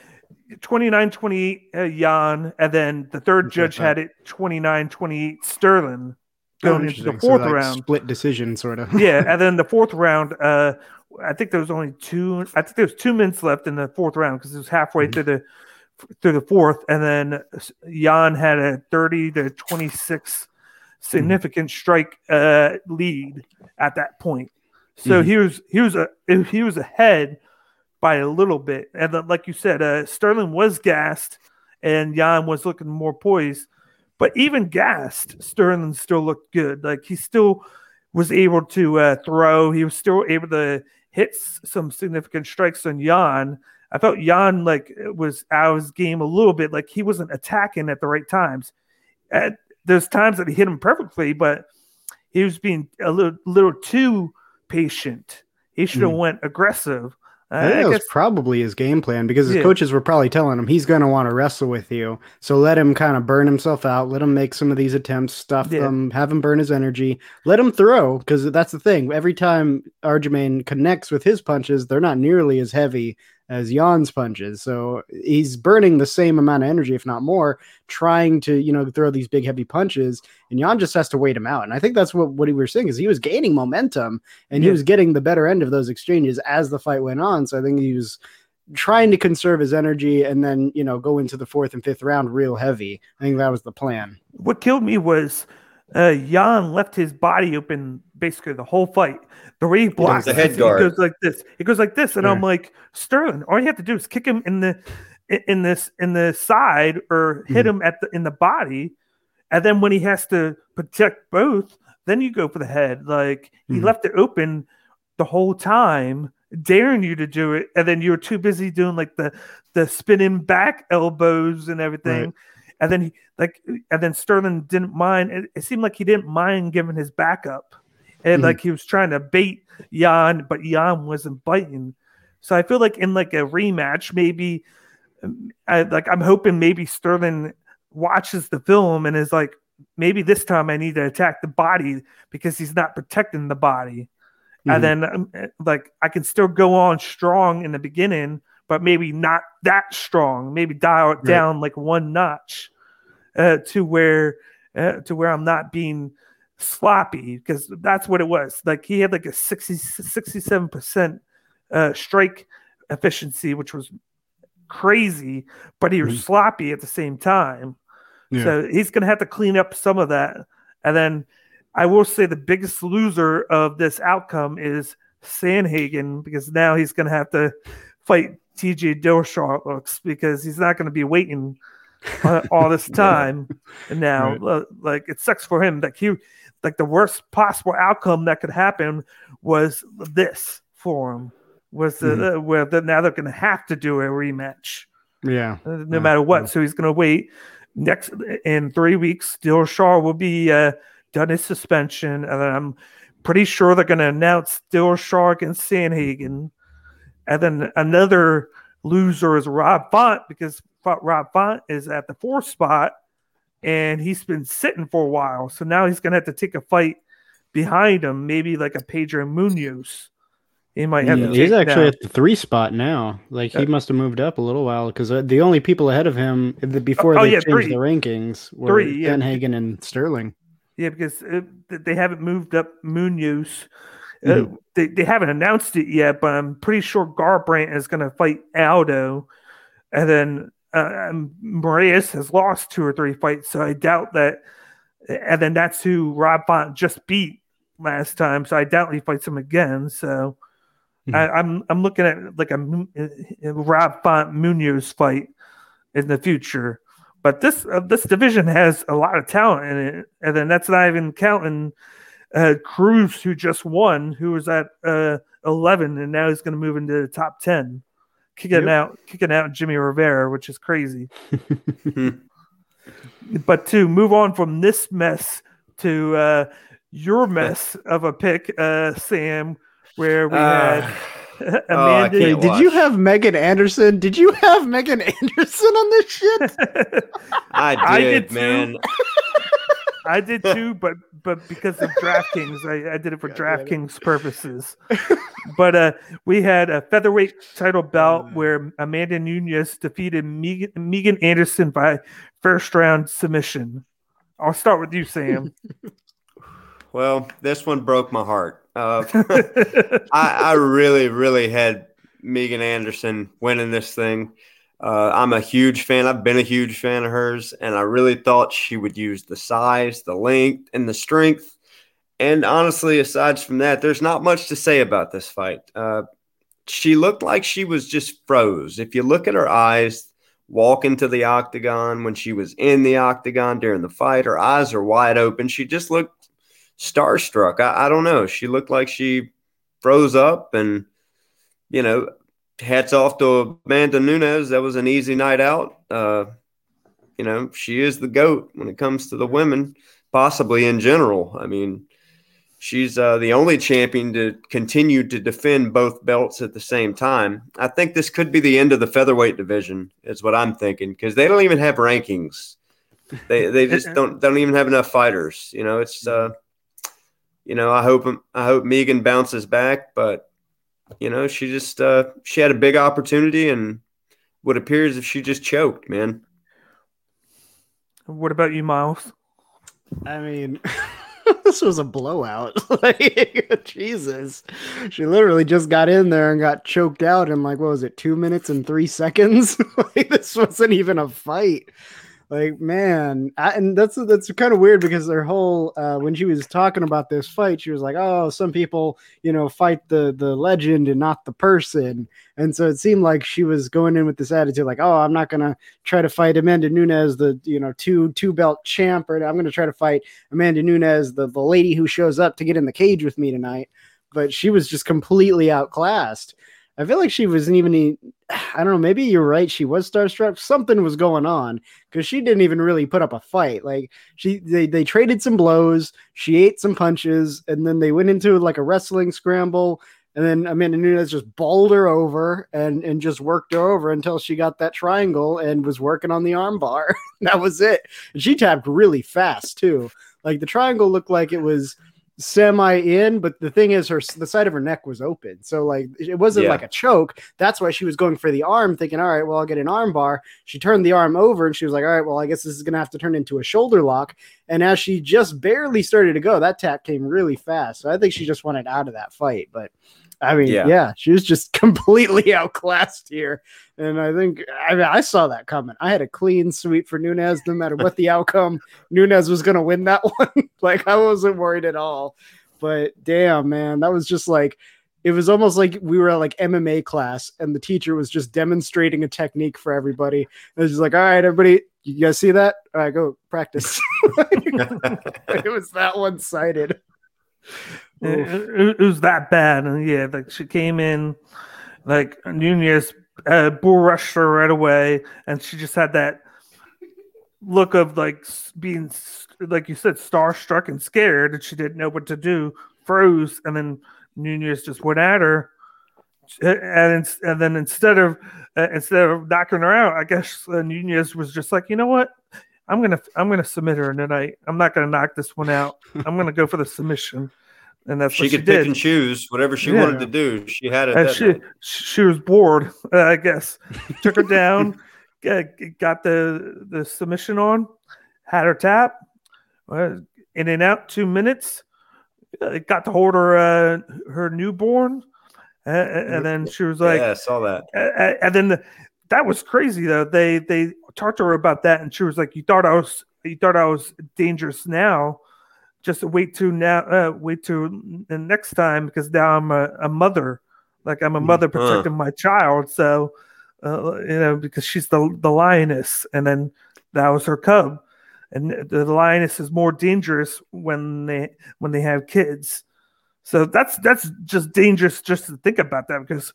29-28 Jan, and then the third judge had it 29-28 Sterling going into the 4th round. Split decision, sort of. Yeah, and then the 4th round, I think there was only 2. I think there was 2 minutes left in the 4th round, because it was halfway through the 4th, and then Jan had a 30-26 significant strike lead at that point. So he was ahead by a little bit. And then, like you said, Sterling was gassed and Jan was looking more poised. But even gassed, Sterling still looked good. Like, he still was able to throw. He was still able to hit some significant strikes on Jan. I felt Jan was out of his game a little bit. Like, he wasn't attacking at the right times. There's times that he hit him perfectly, but he was being a little too patient. He should have went aggressive. I think that was probably his game plan, because his coaches were probably telling him he's going to want to wrestle with you. So let him kind of burn himself out. Let him make some of these attempts, stuff them, have him burn his energy. Let him throw, because that's the thing. Every time Aljamain connects with his punches, they're not nearly as heavy as Jan's punches. So he's burning the same amount of energy, if not more, trying to, throw these big, heavy punches. And Jan just has to wait him out. And I think that's what we were saying, is he was gaining momentum, and he was getting the better end of those exchanges as the fight went on. So I think he was trying to conserve his energy and then, go into the 4th and 5th round real heavy. I think that was the plan. What killed me was Jan left his body open basically the whole fight. The way he blocks the head guard. It goes like this. It goes like this, and I'm like, Sterling, all you have to do is kick him in the side or hit him in the body, and then when he has to protect both, then you go for the head. Like he left it open the whole time, daring you to do it, and then you were too busy doing like the spinning back elbows and everything. Right. And then Sterling didn't mind. It seemed like he didn't mind giving his back up. And like he was trying to bait Jan, but Jan wasn't biting. So I feel like in like a rematch, maybe I'm hoping maybe Sterling watches the film and is like, maybe this time I need to attack the body because he's not protecting the body. And then like I can still go on strong in the beginning, but maybe not that strong. Maybe dial it down like one notch to where I'm not being sloppy, because that's what it was. Like he had like a 67% strike efficiency, which was crazy, but he was sloppy at the same time. Yeah. So he's going to have to clean up some of that. And then I will say the biggest loser of this outcome is Sandhagen, because now he's going to have to fight TJ Dillashaw, looks, because he's not going to be waiting all this time. And now, like, it sucks for him. Like the worst possible outcome that could happen was this for him. Was where now they're going to have to do a rematch. Yeah, no matter what. So he's going to wait. Next in 3 weeks, Dillashaw will be done his suspension, and then I'm pretty sure they're going to announce Dillashaw against Sandhagen. And then another loser is Rob Font, because Rob Font is at the 4th spot, and he's been sitting for a while. So now he's going to have to take a fight behind him, maybe like a Pedro Munoz. He might have to take he's actually down. at the 3 spot now. Like he must have moved up a little while, because the only people ahead of him before they changed the rankings were Sandhagen and Sterling. Yeah, because they haven't moved up Munoz. They haven't announced it yet, but I'm pretty sure Garbrandt is going to fight Aldo, and then Moraes has lost 2 or 3 fights, so I doubt that. And then that's who Rob Font just beat last time, so I doubt he fights him again. So I'm looking at like a Rob Font Munoz fight in the future. But this division has a lot of talent in it, and then that's not even counting Cruz, who just won, who was at 11, and now he's going to move into the top 10, kicking out Jimmy Rivera, which is crazy. But to move on from this mess to your mess of a pick, Sam, where we had Amanda. Did you have Megan Anderson? Did you have Megan Anderson on this shit? I did, man. I did too, but because of DraftKings, I did it for DraftKings purposes. But we had a featherweight title bout where Amanda Nunes defeated Megan Anderson by first round submission. I'll start with you, Sam. Well, this one broke my heart. I really, really had Megan Anderson winning this thing. I'm a huge fan. I've been a huge fan of hers, and I really thought she would use the size, the length, and the strength. And honestly, aside from that, there's not much to say about this fight. She looked like she was just froze. If you look at her eyes walk into the octagon, when she was in the octagon during the fight, her eyes are wide open. She just looked starstruck. I don't know. She looked like she froze up, and, hats off to Amanda Nunes. That was an easy night out. She is the GOAT when it comes to the women, possibly in general. I mean, she's the only champion to continue to defend both belts at the same time. I think this could be the end of the featherweight division, is what I'm thinking, because they don't even have rankings. They just don't even have enough fighters. It's I hope Megan bounces back, but she just she had a big opportunity, and what appears if she just choked, man. What about you, Miles? I mean, This was a blowout. Like, Jesus. She literally just got in there and got choked out in like, what was it, 2 minutes and 3 seconds? Like, this wasn't even a fight. Like, man, and that's kind of weird because their whole when she was talking about this fight, she was like, "Oh, some people, fight the legend and not the person." And so it seemed like she was going in with this attitude, like, "Oh, I'm not gonna try to fight Amanda Nunes, the two belt champ, or I'm gonna try to fight Amanda Nunes, the lady who shows up to get in the cage with me tonight." But she was just completely outclassed. I feel like she wasn't even, I don't know, maybe you're right. She was starstruck. Something was going on because she didn't even really put up a fight. Like they traded some blows. She ate some punches and then they went into like a wrestling scramble. And then Amanda Nunes just bowled her over and just worked her over until she got that triangle and was working on the arm bar. That was it. And she tapped really fast too. Like the triangle looked like it was semi in, but the thing is the side of her neck was open, so like it wasn't like a choke. That's why she was going for the arm, thinking, all right, well, I'll get an arm bar. She turned the arm over and she was like, all right, well, I guess this is gonna have to turn into a shoulder lock. And as she just barely started to go, that tap came really fast. So I think she just wanted out of that fight. But I mean, yeah, she was just completely outclassed here. And I saw that coming. I had a clean sweep for Nunes, no matter what the outcome. Nunes was going to win that one. Like, I wasn't worried at all. But damn, man, that was just like, it was almost like we were at like MMA class and the teacher was just demonstrating a technique for everybody. It was just like, all right, everybody, you guys see that? All right, go practice. It was that one-sided. It was that bad. And yeah, like she came in, like Nunes bull rushed her right away, and she just had that look of like being, like you said, starstruck and scared, and she didn't know what to do, froze, and then Nunes just went at her, and then instead of knocking her out, I guess Nunes was just like, you know what, I'm gonna submit her tonight. I'm not gonna knock this one out. I'm gonna go for the submission. And that's she what could pick and choose whatever she wanted to do. She had it. She was bored, I guess. Took her down, got the submission on, had her tap, in and out 2 minutes. Got to hold her newborn, and then she was like, "Yeah, I saw that." And then that was crazy though. They talked to her about that, and she was like, "You thought I was dangerous now." Just wait till the next time, because now I'm a mother. Like I'm a mother protecting my child. So, because she's the lioness, and then that was her cub, and the lioness is more dangerous when they have kids. So that's just dangerous just to think about that, because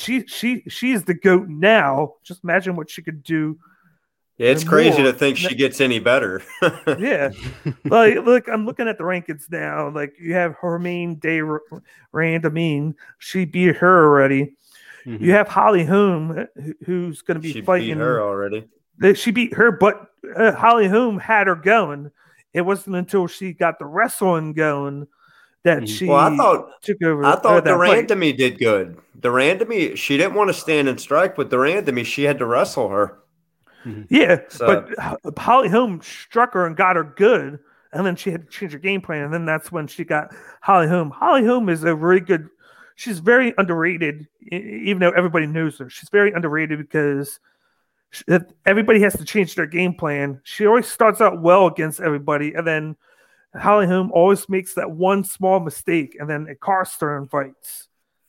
she's the GOAT now. Just imagine what she could do. Yeah, it's crazy to think she gets any better. Yeah. Like, look, I'm looking at the rankings now. Like, you have Hermine de Randamine. She beat her already. Mm-hmm. You have Holly Holm, who's going to be fighting. She beat her already. She beat her, but Holly Holm had her going. It wasn't until she got the wrestling going that she took over. I thought the Randamie did good. The Randamie, she didn't want to stand and strike with the Randamie. She had to wrestle her. Yeah, but Holly Holm struck her and got her good, and then she had to change her game plan, and then that's when she got Holly Holm. Holly Holm is a very good. She's very underrated, even though everybody knows her. She's very underrated because everybody has to change their game plan. She always starts out well against everybody, and then Holly Holm always makes that one small mistake, and then it costs her in fights.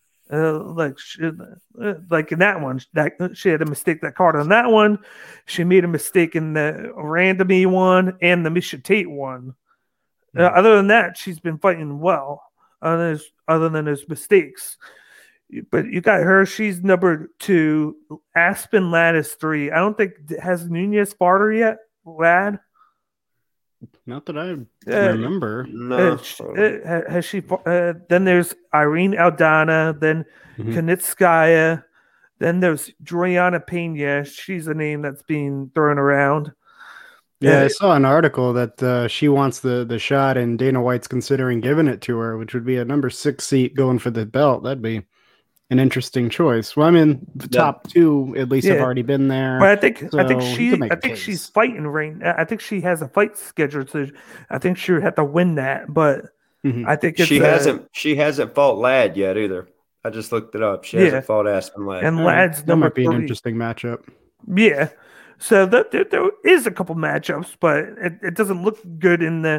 Like in that one, she had a mistake that caught on that one. She made a mistake in the Randamie one and the Miesha Tate one. Other than that, she's been fighting well. Other than those mistakes, but you got her. She's number 2. Aspen Ladd is 3. I don't think has Nunes fought her yet. Ladd. Not that I remember. No. Has she? Then there's Irene Aldana. Then Kunitskaya. Then there's Juliana Pena. She's a name that's being thrown around. Yeah, I saw an article that she wants the shot, and Dana White's considering giving it to her, which would be a number 6 seat going for the belt. That'd be an interesting choice. Well, I mean, the top two at least have already been there. But I think so she's fighting right now. I think she has a fight scheduled, so I think she would have to win that. But I think she hasn't fought Ladd yet either. I just looked it up. She hasn't fought Aspen Ladd. And Ladd's that might be an interesting matchup. Yeah. So there is a couple matchups, but it doesn't look good in the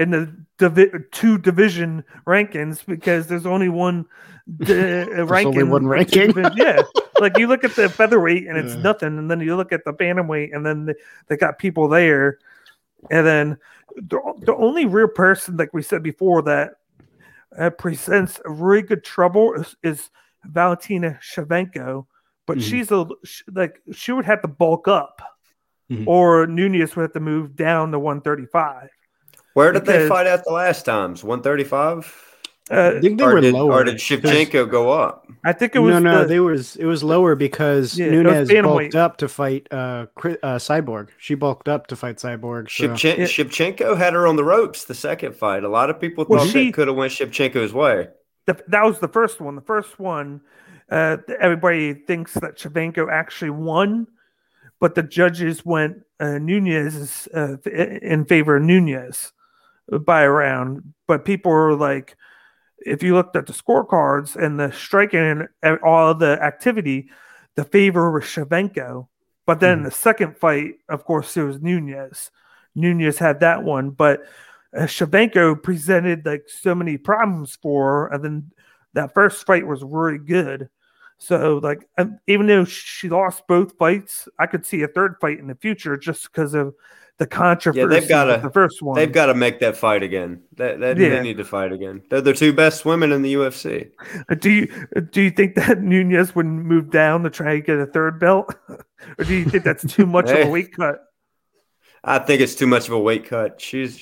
two division rankings because there's only one ranking. Only one ranking. Yeah, like you look at the featherweight and it's nothing, and then you look at the bantamweight and then they got people there, and then the only real person, like we said before, that presents a really good trouble is Valentina Shevchenko. But she's she would have to bulk up, or Nunes would have to move down to 135. Where did they fight at the last times? 135? I think they were lower. Or did Shevchenko go up? I think it was it was lower because Nunes bulked up to fight Cyborg. She bulked up to fight Cyborg. So. Shevchenko had her on the ropes the second fight. A lot of people thought that could have went Shevchenko's way. That was the first one. The first one. Everybody thinks that Shevchenko actually won, but the judges went Nunes in favor of Nunes by a round. But people were like, if you looked at the scorecards and the striking and all the activity, the favor was Shevchenko. But then the second fight, of course, it was Nunes. Nunes had that one, but Shevchenko presented like so many problems for her, and then that first fight was really good. So, like, even though she lost both fights, I could see a third fight in the future just because of the controversy of the first one. They've got to make that fight again. They need to fight again. They're the two best women in the UFC. Do you think that Nunes would move down to try to get a third belt, or do you think that's too much of a weight cut? I think it's too much of a weight cut. I think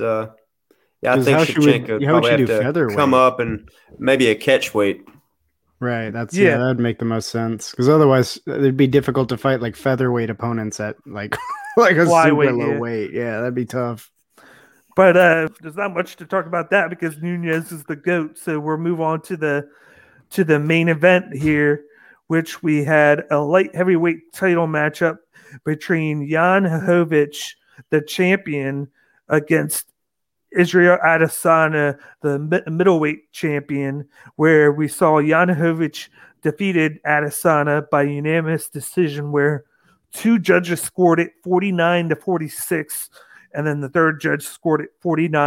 Shevchenko probably have to featherweight? Come up and maybe a catch weight. Right, that would make the most sense because otherwise it'd be difficult to fight like featherweight opponents at like a super low weight. Yeah, that'd be tough. But there's not much to talk about that because Nunes is the GOAT. So we'll move on to the main event here, which we had a light heavyweight title matchup between Jan Blachowicz, the champion, against Israel Adesanya, the middleweight champion, where we saw Jan Blachowicz defeated Adesanya by unanimous decision, where two judges scored it 49-46, and then the third judge scored it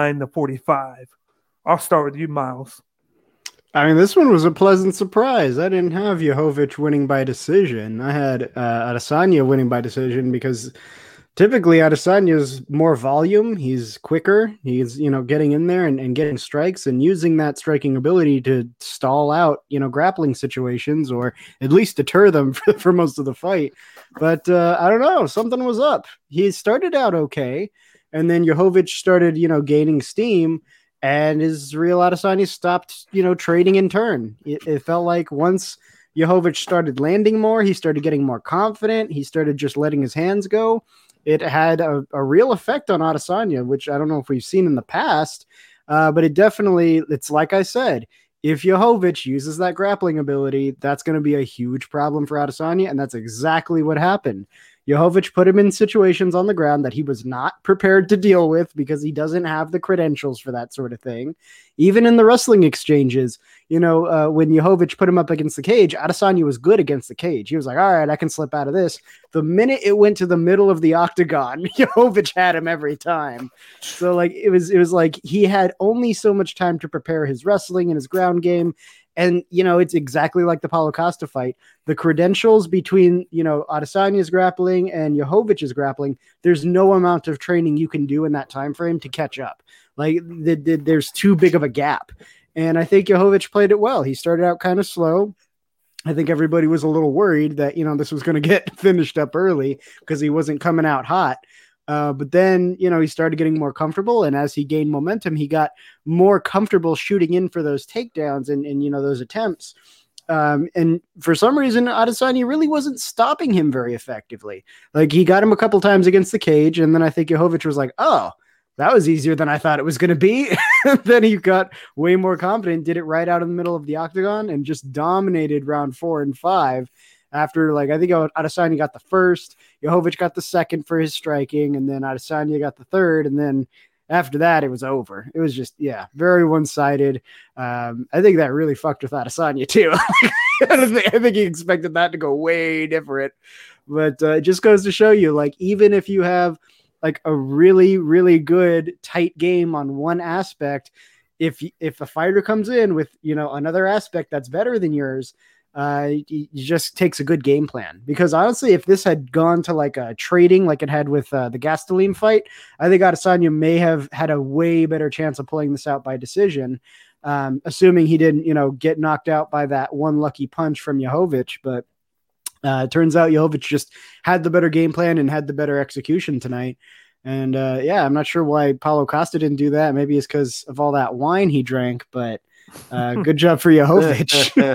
49-45. I'll start with you, Miles. I mean, this one was a pleasant surprise. I didn't have Blachowicz winning by decision. I had Adesanya winning by decision because typically Adesanya's more volume. He's quicker. He's, getting in there and getting strikes and using that striking ability to stall out, grappling situations or at least deter them for most of the fight. But I don't know. Something was up. He started out okay. And then Blachowicz started, gaining steam. And Israel Adesanya stopped, trading in turn. It felt like once Blachowicz started landing more, he started getting more confident. He started just letting his hands go. It had a real effect on Adesanya, which I don't know if we've seen in the past, but it's like I said, if Blachowicz uses that grappling ability, that's going to be a huge problem for Adesanya, and that's exactly what happened. Blachowicz put him in situations on the ground that he was not prepared to deal with because he doesn't have the credentials for that sort of thing. Even in the wrestling exchanges, when Blachowicz put him up against the cage, Adesanya was good against the cage. He was like, all right, I can slip out of this. The minute it went to the middle of the octagon, Blachowicz had him every time. So it was like he had only so much time to prepare his wrestling and his ground game. And, it's exactly like the Paulo Costa fight. The credentials between, Adesanya's grappling and Blachowicz's grappling, there's no amount of training you can do in that time frame to catch up. There's too big of a gap. And I think Blachowicz played it well. He started out kind of slow. I think everybody was a little worried that, this was going to get finished up early because he wasn't coming out hot. But then, he started getting more comfortable. And as he gained momentum, he got more comfortable shooting in for those takedowns and those attempts. And for some reason, Adesanya really wasn't stopping him very effectively. He got him a couple times against the cage. And then I think Blachowicz was like, oh, that was easier than I thought it was going to be. Then he got way more confident, did it right out in the middle of the octagon, and just dominated round 4 and 5. After, like, I think Adesanya got the first, Jovic got the second for his striking, and then Adesanya got the third, and then after that, it was over. It was just, very one-sided. I think that really fucked with Adesanya, too. I think he expected that to go way different. But it just goes to show you, like, even if you have, like, a really, really good, tight game on one aspect, if a fighter comes in with, another aspect that's better than yours, it just takes a good game plan. Because honestly, if this had gone to like a trading like it had with the Gastelum fight, I think Adesanya may have had a way better chance of pulling this out by decision, assuming he didn't, get knocked out by that one lucky punch from Jovic. But it turns out Jovic just had the better game plan and had the better execution tonight. And I'm not sure why Paulo Costa didn't do that. Maybe it's because of all that wine he drank, but good job for Jovic.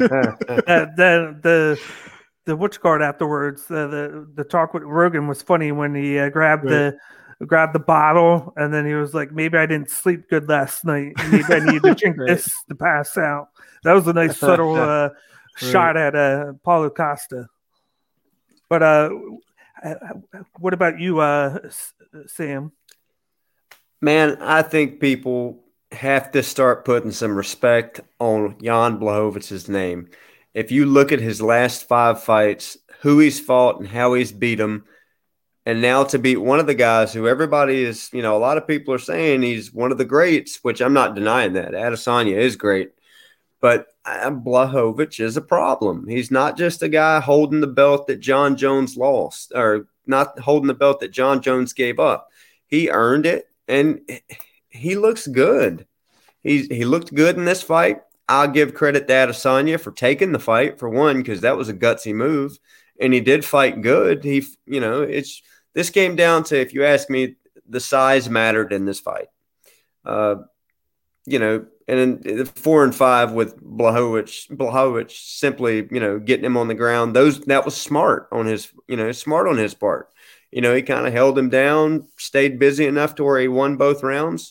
The witch guard afterwards, the talk with Rogan was funny when he grabbed the bottle, and then he was like, maybe I didn't sleep good last night. Maybe I need to drink this to pass out. That was a nice subtle shot at Paulo Costa. But what about you, Sam? Man, I think people have to start putting some respect on Jan Blachowicz' name. If you look at his last 5 fights, who he's fought and how he's beat them, and now to beat one of the guys who everybody is, a lot of people are saying he's one of the greats, which I'm not denying that. Adesanya is great, but Blachowicz is a problem. He's not just a guy holding the belt that John Jones lost, or not holding the belt that John Jones gave up. He earned it, and he looks good. He looked good in this fight. I'll give credit to Adesanya for taking the fight, for one, because that was a gutsy move, and he did fight good. This came down to, if you ask me, the size mattered in this fight. And in the 4 and 5 with Blachowicz simply, getting him on the ground, that was smart on his, smart on his part. He kind of held him down, stayed busy enough to where he won both rounds.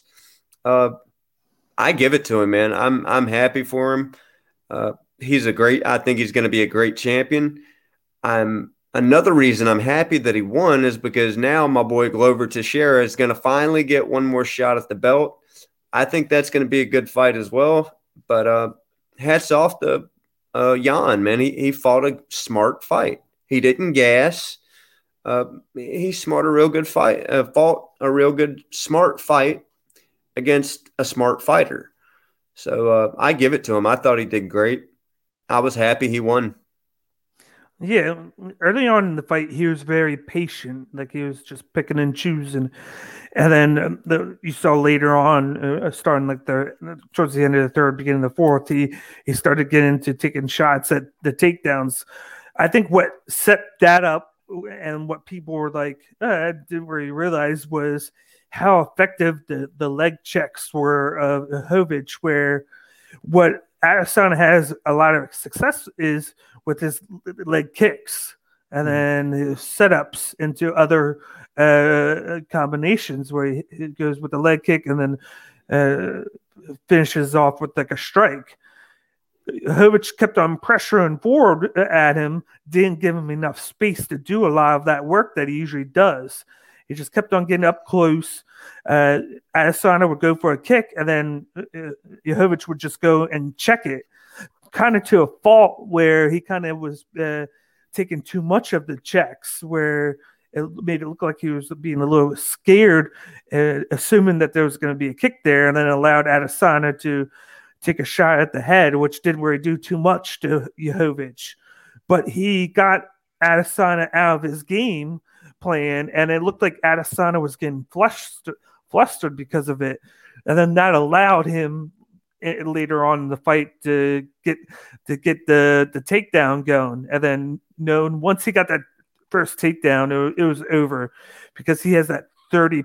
I give it to him, man. I'm happy for him. I think he's going to be a great champion. Another reason I'm happy that he won is because now my boy Glover Teixeira is going to finally get one more shot at the belt. I think that's going to be a good fight as well. But hats off to Jan, man. He fought a smart fight. He didn't gas. He fought a real good smart fight against a smart fighter. So I give it to him. I thought he did great. I was happy he won. Yeah, early on in the fight, he was very patient. Like, he was just picking and choosing. And then you saw later on, starting like towards the end of the third, beginning of the fourth, he started getting into taking shots at the takedowns. I think what set that up, and what people were like, didn't really realize, was how effective the leg checks were of Jovic, where what Adesanya has a lot of success is with his leg kicks, and then his setups into other combinations where he goes with the leg kick and then finishes off with like a strike. Jovic kept on pressuring forward at him, didn't give him enough space to do a lot of that work that he usually does. He just kept on getting up close. Adesanya would go for a kick, and then Jovic would just go and check it, kind of to a fault where he kind of was taking too much of the checks, where it made it look like he was being a little scared, assuming that there was going to be a kick there, and then allowed Adesanya to take a shot at the head, which didn't really do too much to Jovic. But he got Adesanya out of his game plan, and it looked like Adesanya was getting flustered because of it. And then that allowed him later on in the fight to get the takedown going. And then once he got that first takedown, it was over, because he has that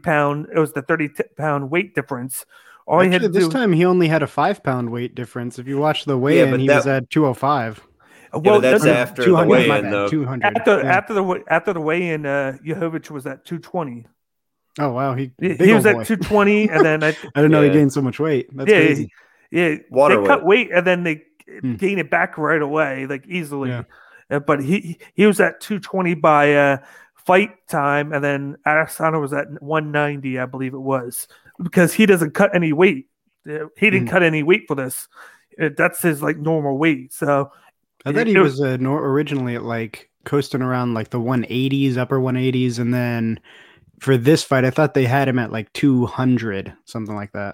30-pound weight difference. All Actually, this time he only had a 5-pound weight difference. If you watch the weigh-in, he was at 205. Well, that's after the weigh-in, though. 200. After the weigh-in, Jovic was at 220. Oh wow, he was at 220, and then I didn't know he gained so much weight. That's crazy. They cut weight and then they gain it back right away, like easily. Yeah. But he was at 220 by fight time, and then Adesanya was at 190, I believe it was, because he doesn't cut any weight. He didn't cut any weight for this. That's his like normal weight. So I thought he was originally at like coasting around like the 180s, upper 180s, and then for this fight, I thought they had him at like 200, something like that.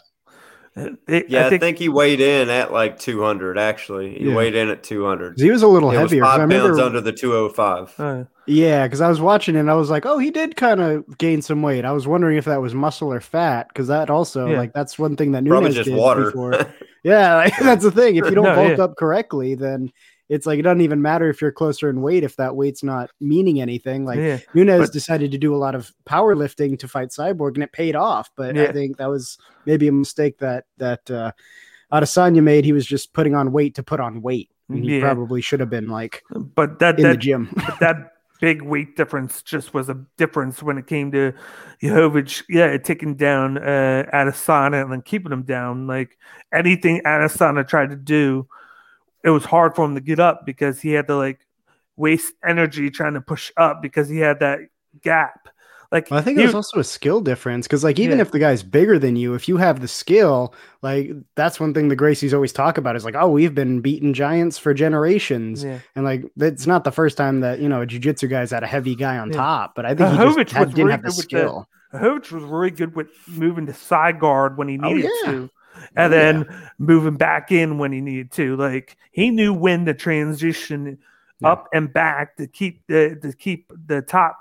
I think he weighed in at like 200. Actually, he weighed in at 200. He was a little heavier. Was 5 pounds under the 205. Yeah, because I was watching it and I was like, oh, he did kind of gain some weight. I was wondering if that was muscle or fat, because that also like that's one thing that Nunes did water. Before. Yeah, like, that's the thing. If you don't bulk up correctly, then it's like it doesn't even matter if you're closer in weight if that weight's not meaning anything. Like Nunes decided to do a lot of powerlifting to fight Cyborg, and it paid off. But I think that was maybe a mistake that Adesanya made. He was just putting on weight to put on weight. And he probably should have been like, but in the gym. But that big weight difference just was a difference when it came to Blachowicz. Taking down Adesanya and then keeping him down. Like anything Adesanya tried to do, it was hard for him to get up because he had to like waste energy trying to push up because he had that gap. Like I think there's also a skill difference, because like even if the guy's bigger than you, if you have the skill, like that's one thing the Gracies always talk about is like, oh, we've been beating giants for generations, and like it's not the first time that a jiu-jitsu guy's had a heavy guy on top, but I think he just didn't have the skill. Blachowicz was really good with moving to side guard when he needed to. And then moving back in when he needed to. Like he knew when to transition up and back to keep the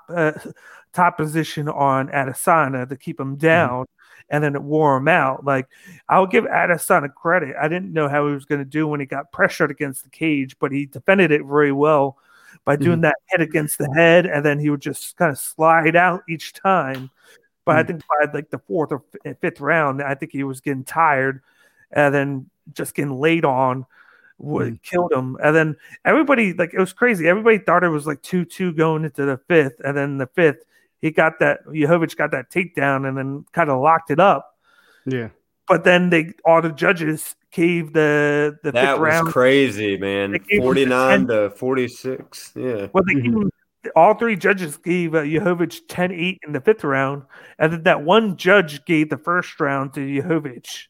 top position on Adesanya, to keep him down, and then it wore him out. Like I'll give Adesanya credit. I didn't know how he was going to do when he got pressured against the cage, but he defended it very well by doing that head against the head, and then he would just kind of slide out each time. But I think by like the 4th or 5th round, I think he was getting tired, and then just getting laid on killed him. And then everybody, like, it was crazy. Everybody thought it was like 2-2 going into the 5th, and then the 5th, Blachowicz got that takedown and then kind of locked it up. Yeah. But then all the judges gave the 5th round. That was crazy, man. 49 to 46. Yeah. Well, they gave all 3 judges gave Blachowicz 10-8 in the 5th round, and then that one judge gave the 1st round to Blachowicz.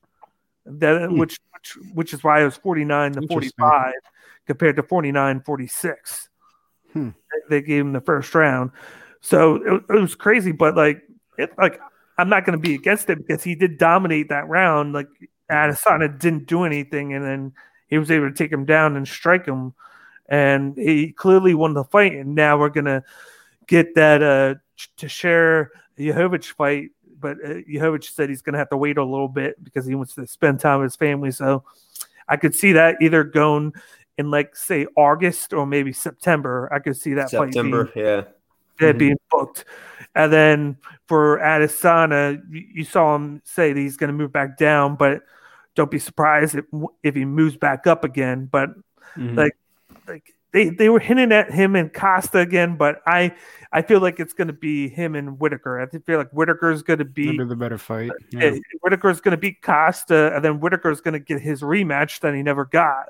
Which is why it was 49 to 45 compared to 49-46. They gave him the 1st round. So it was crazy, but like I'm not going to be against it because he did dominate that round. Like Adesanya didn't do anything, and then he was able to take him down and strike him, and he clearly won the fight. And now we're gonna get that to share Blachowicz fight, but Blachowicz said he's gonna have to wait a little bit because he wants to spend time with his family. So I could see that either going in like say August or maybe September. I could see that fight being booked. And then for Adesanya, you saw him say that he's going to move back down, but don't be surprised if he moves back up again. But like they were hinting at him and Costa again, but I feel like it's going to be him and Whitaker. I feel like Whitaker is going to be the better fight. Whitaker is going to beat Costa, and then Whitaker is going to get his rematch that he never got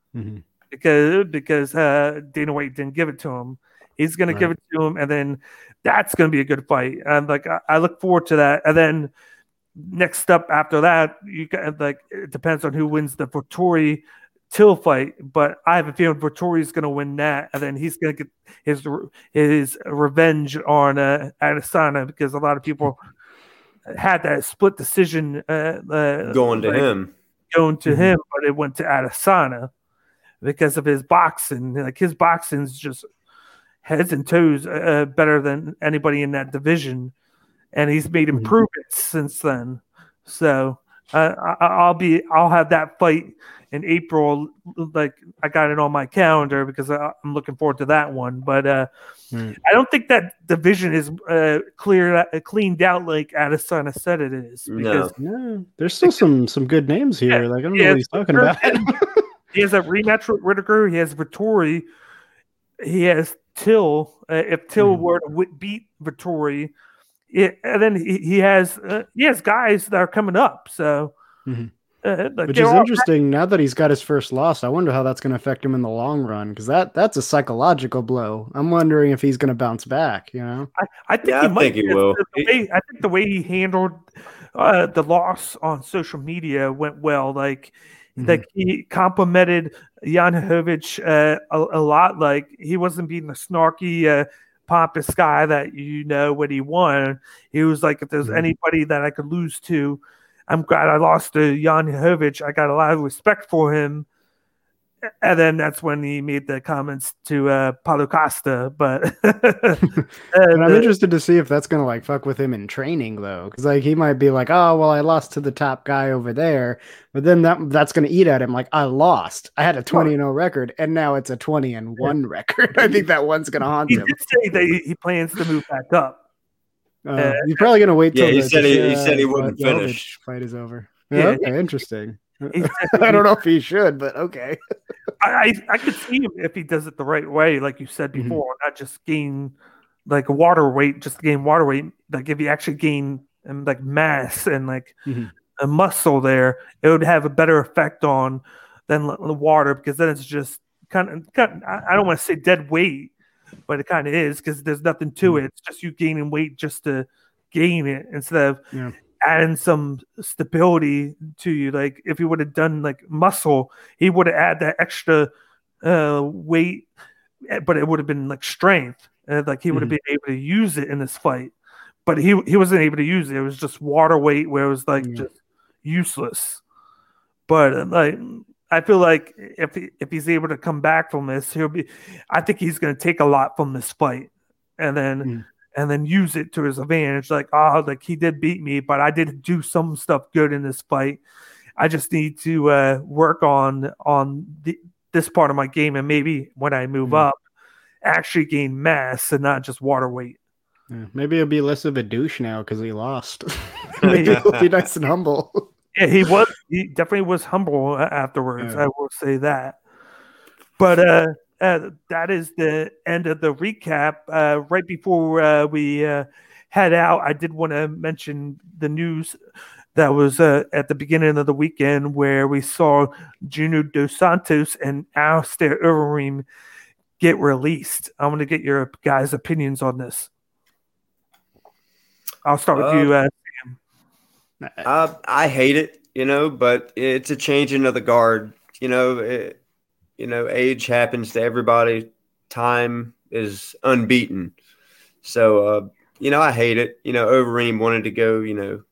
because Dana White didn't give it to him. He's going to give it to him, and then that's going to be a good fight. And like I look forward to that. And then next up after that, you got like it depends on who wins the Vettori Till fight, but I have a feeling Vettori is going to win that, and then he's going to get his revenge on Adesanya because a lot of people had that split decision going to him, but it went to Adesanya because of his boxing. Like his boxing's just heads and toes better than anybody in that division, and he's made improvements since then. So I'll have that fight in April. Like I got it on my calendar because I'm looking forward to that one. But I don't think that division is cleaned out like Adesanya said it is. No, there's still some good names here. Like I don't know what he's talking about. He has a rematch with Whitaker. He has Vettori. He has Till. If Till were to beat Vettori, and then he has guys that are coming up. So, which is interesting. Now that he's got his first loss, I wonder how that's going to affect him in the long run, because that's a psychological blow. I'm wondering if he's going to bounce back. You know, I think he will. I think the way he handled the loss on social media went well. Like he complimented Jan Hovich a lot. Like he wasn't being the snarky, pompous guy that when he won. He was like, if there's anybody that I could lose to, I'm glad I lost to Jan Hovich. I got a lot of respect for him. And then that's when he made the comments to Paulo Costa. But I'm interested to see if that's going to like fuck with him in training, though. Because like he might be like, oh, well, I lost to the top guy over there. But then that's going to eat at him. Like, I lost. I had a 20-0 record, and now it's a 20-1 record. I think that one's going to haunt him. He did say that he plans to move back up. He's probably going to wait till he said he wouldn't finish. Fight is over. Yeah, okay, interesting. I don't know if he should, but okay. I could see him if he does it the right way, like you said before, not just gain like water weight, just gain water weight. Like if he actually gain like mass and like a muscle there, it would have a better effect on than the water, because then it's just kind of I don't want to say dead weight, but it kind of is, because there's nothing to it. It's just you gaining weight just to gain it instead of adding some stability to you. Like if he would have done like muscle, he would have added that extra weight, but it would have been like strength. Like he would have been able to use it in this fight, but he wasn't able to use it. It was just water weight, where it was like just useless. But like I feel like if he's able to come back from this, I think he's going to take a lot from this fight, and then use it to his advantage. Like, he did beat me, but I did do some stuff good in this fight. I just need to work on this part of my game, and maybe when I move up, actually gain mass and not just water weight. Yeah, maybe he'll be less of a douche now because he lost. Maybe he'll be nice and humble. Yeah, he definitely was humble afterwards. I will say that. But that is the end of the recap. Right before we head out, I did want to mention the news that was at the beginning of the weekend, where we saw Junior Dos Santos and Alistair Overeem get released. I want to get your guys' opinions on this. I'll start with you, Sam. I hate it, but it's a changing of the guard. Age happens to everybody. Time is unbeaten. So, I hate it. Overeem wanted to go,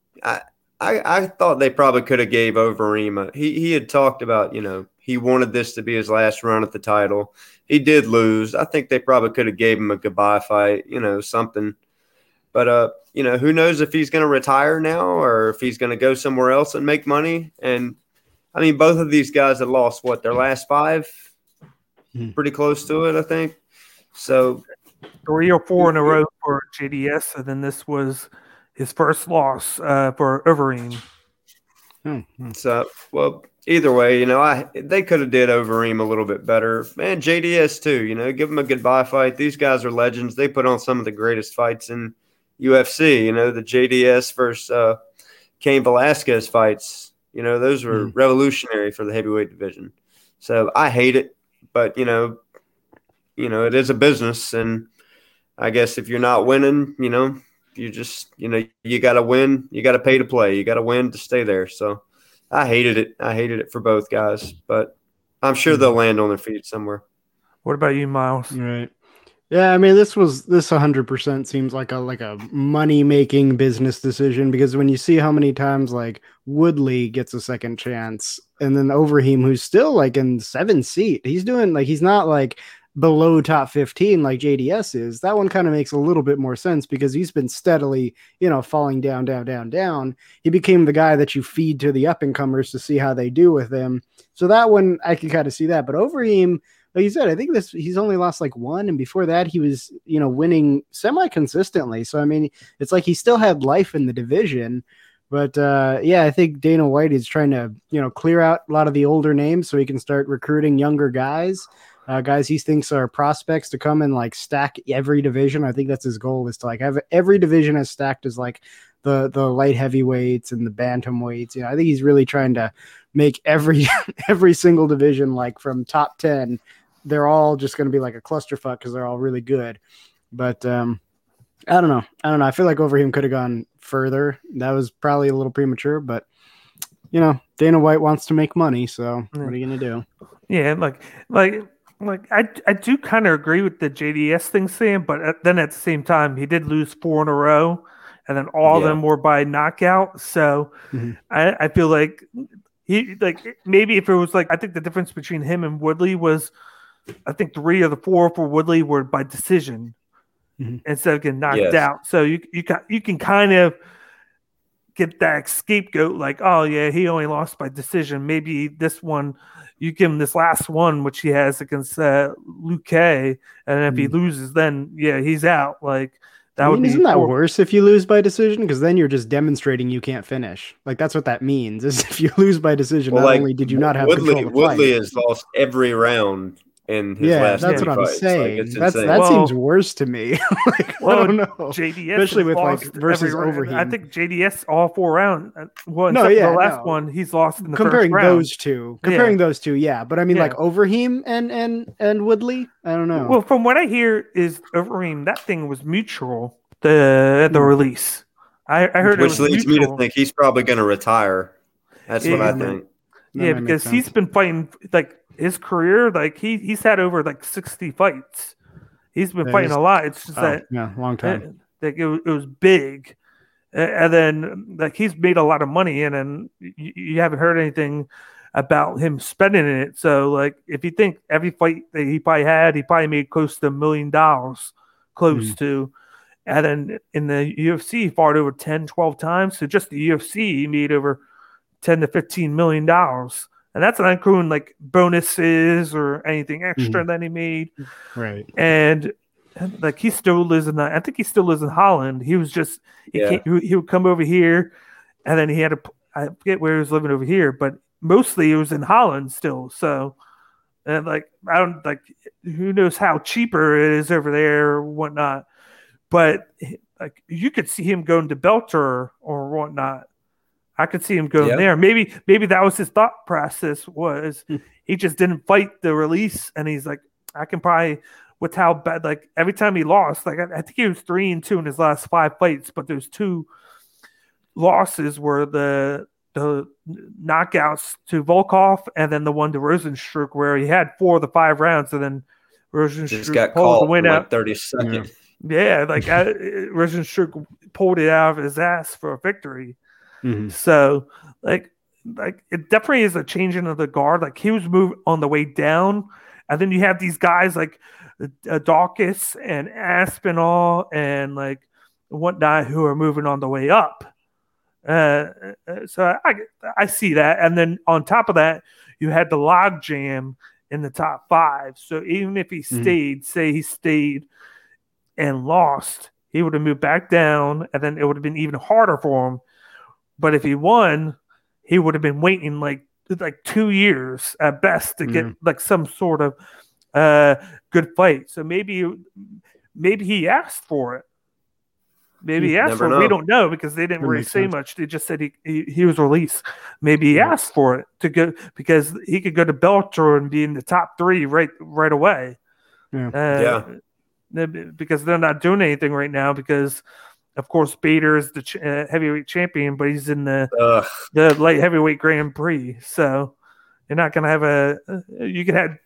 I thought they probably could have gave Overeem he had talked about, he wanted this to be his last run at the title. He did lose. I think they probably could have gave him a goodbye fight, something. But, who knows if he's going to retire now or if he's going to go somewhere else and make money. And, I mean, both of these guys have lost, their last 5? Pretty close to it, I think. So 3 or 4 in a row for JDS, and then this was his first loss for Overeem. So, either way, they could have did Overeem a little bit better. Man, JDS too, give them a goodbye fight. These guys are legends. They put on some of the greatest fights in UFC. The JDS versus Cain Velasquez fights. Those were revolutionary for the heavyweight division. So I hate it, but it is a business, and I guess if you're not winning, you just you got to win. You got to pay to play. You got to win to stay there. So I hated it. I hated it for both guys, but I'm sure they'll land on their feet somewhere. What about you, Miles? Right. Yeah, I mean, this 100% seems like a money-making business decision, because when you see how many times like Woodley gets a second chance, and then Overeem, who's still like in 7th seat, he's doing like, he's not like below top 15 like JDS is. That one kind of makes a little bit more sense, because he's been steadily, falling down. He became the guy that you feed to the up-and-comers to see how they do with him. So that one, I can kind of see that. But Overeem, like you said, I think he's only lost like 1, and before that he was, winning semi-consistently. So I mean, it's like he still had life in the division. But I think Dana White is trying to, clear out a lot of the older names so he can start recruiting younger guys. guys he thinks are prospects to come and like stack every division. I think that's his goal, is to like have every division as stacked as like the light heavyweights and the bantamweights. I think he's really trying to make every single division, like from top 10, they're all just going to be like a clusterfuck because they're all really good. But I don't know. I feel like Overeem could have gone further. That was probably a little premature, but Dana White wants to make money, so what are you going to do? Yeah, like I do kind of agree with the JDS thing, Sam, but then at the same time, he did lose 4 in a row, and then all of them were by knockout. So I feel like he maybe if it was like, I think the difference between him and Woodley was, I think 3 of the 4 for Woodley were by decision instead of getting knocked out. So you can kind of get that scapegoat, like, oh yeah, he only lost by decision. Maybe this one, you give him this last one, which he has against Luke K, and if he loses, then he's out. Like that isn't that worse if you lose by decision? Because then you're just demonstrating you can't finish. Like that's what that means. Is if you lose by decision, not only did you not have control of the fight. Woodley has lost every round in his last that's what I'm fights. saying. Like, that seems worse to me. I don't know. JDS, especially with like versus Overeem. I think JDS all 4 rounds. The last one he's lost in the comparing first round. Comparing those two, but I mean like Overeem and Woodley. I don't know. Well, from what I hear is Overeem, that thing was mutual. The release. I heard, which leads me to think he's probably going to retire. That's what I think. Yeah, because he's been fighting like his career, like he's had over like 60 fights. He's been fighting a lot. It's just long time. It was big, and then like he's made a lot of money, and then you haven't heard anything about him spending in it. So like, if you think every fight that he probably made close to $1 million, close to. And then in the UFC, he fought over 10, 12 times. So just the UFC, he made over 10 to $15 million. And that's not including like bonuses or anything extra that he made. Right. And like he still lives I think he still lives in Holland. He was just, he would come over here, and then he had I forget where he was living over here, but mostly it was in Holland still. So, and like, I don't like, who knows how cheaper it is over there or whatnot. But like you could see him going to Bellator or whatnot. I could see him going there. Maybe that was his thought process. Was he just didn't fight the release, and he's like, I can probably, with how bad, like every time he lost, like I think he was 3-2 in his last 5 fights, but those 2 losses were the knockouts to Volkov, and then the one to Rosenstruck where he had 4 of the 5 rounds, and then Rosenstruck just got called in like 30 seconds. Yeah, like Rosenstruck pulled it out of his ass for a victory. So, like it definitely is a changing of the guard. Like he was moved on the way down, and then you have these guys like Dawkins and Aspinall and like whatnot who are moving on the way up. So I see that, and then on top of that, you had the logjam in the top 5. So even if he stayed, say he stayed and lost, he would have moved back down, and then it would have been even harder for him. But if he won, he would have been waiting like 2 years at best to get like some sort of good fight. So maybe he asked for it. Maybe he asked for it. We don't know because they didn't really say much. They just said he was released. Maybe he asked for it to go because he could go to Bellator and be in the top 3 right away. Because they're not doing anything right now because, of course, Bader is the heavyweight champion, but he's in the light heavyweight Grand Prix. So you're not going to have you can have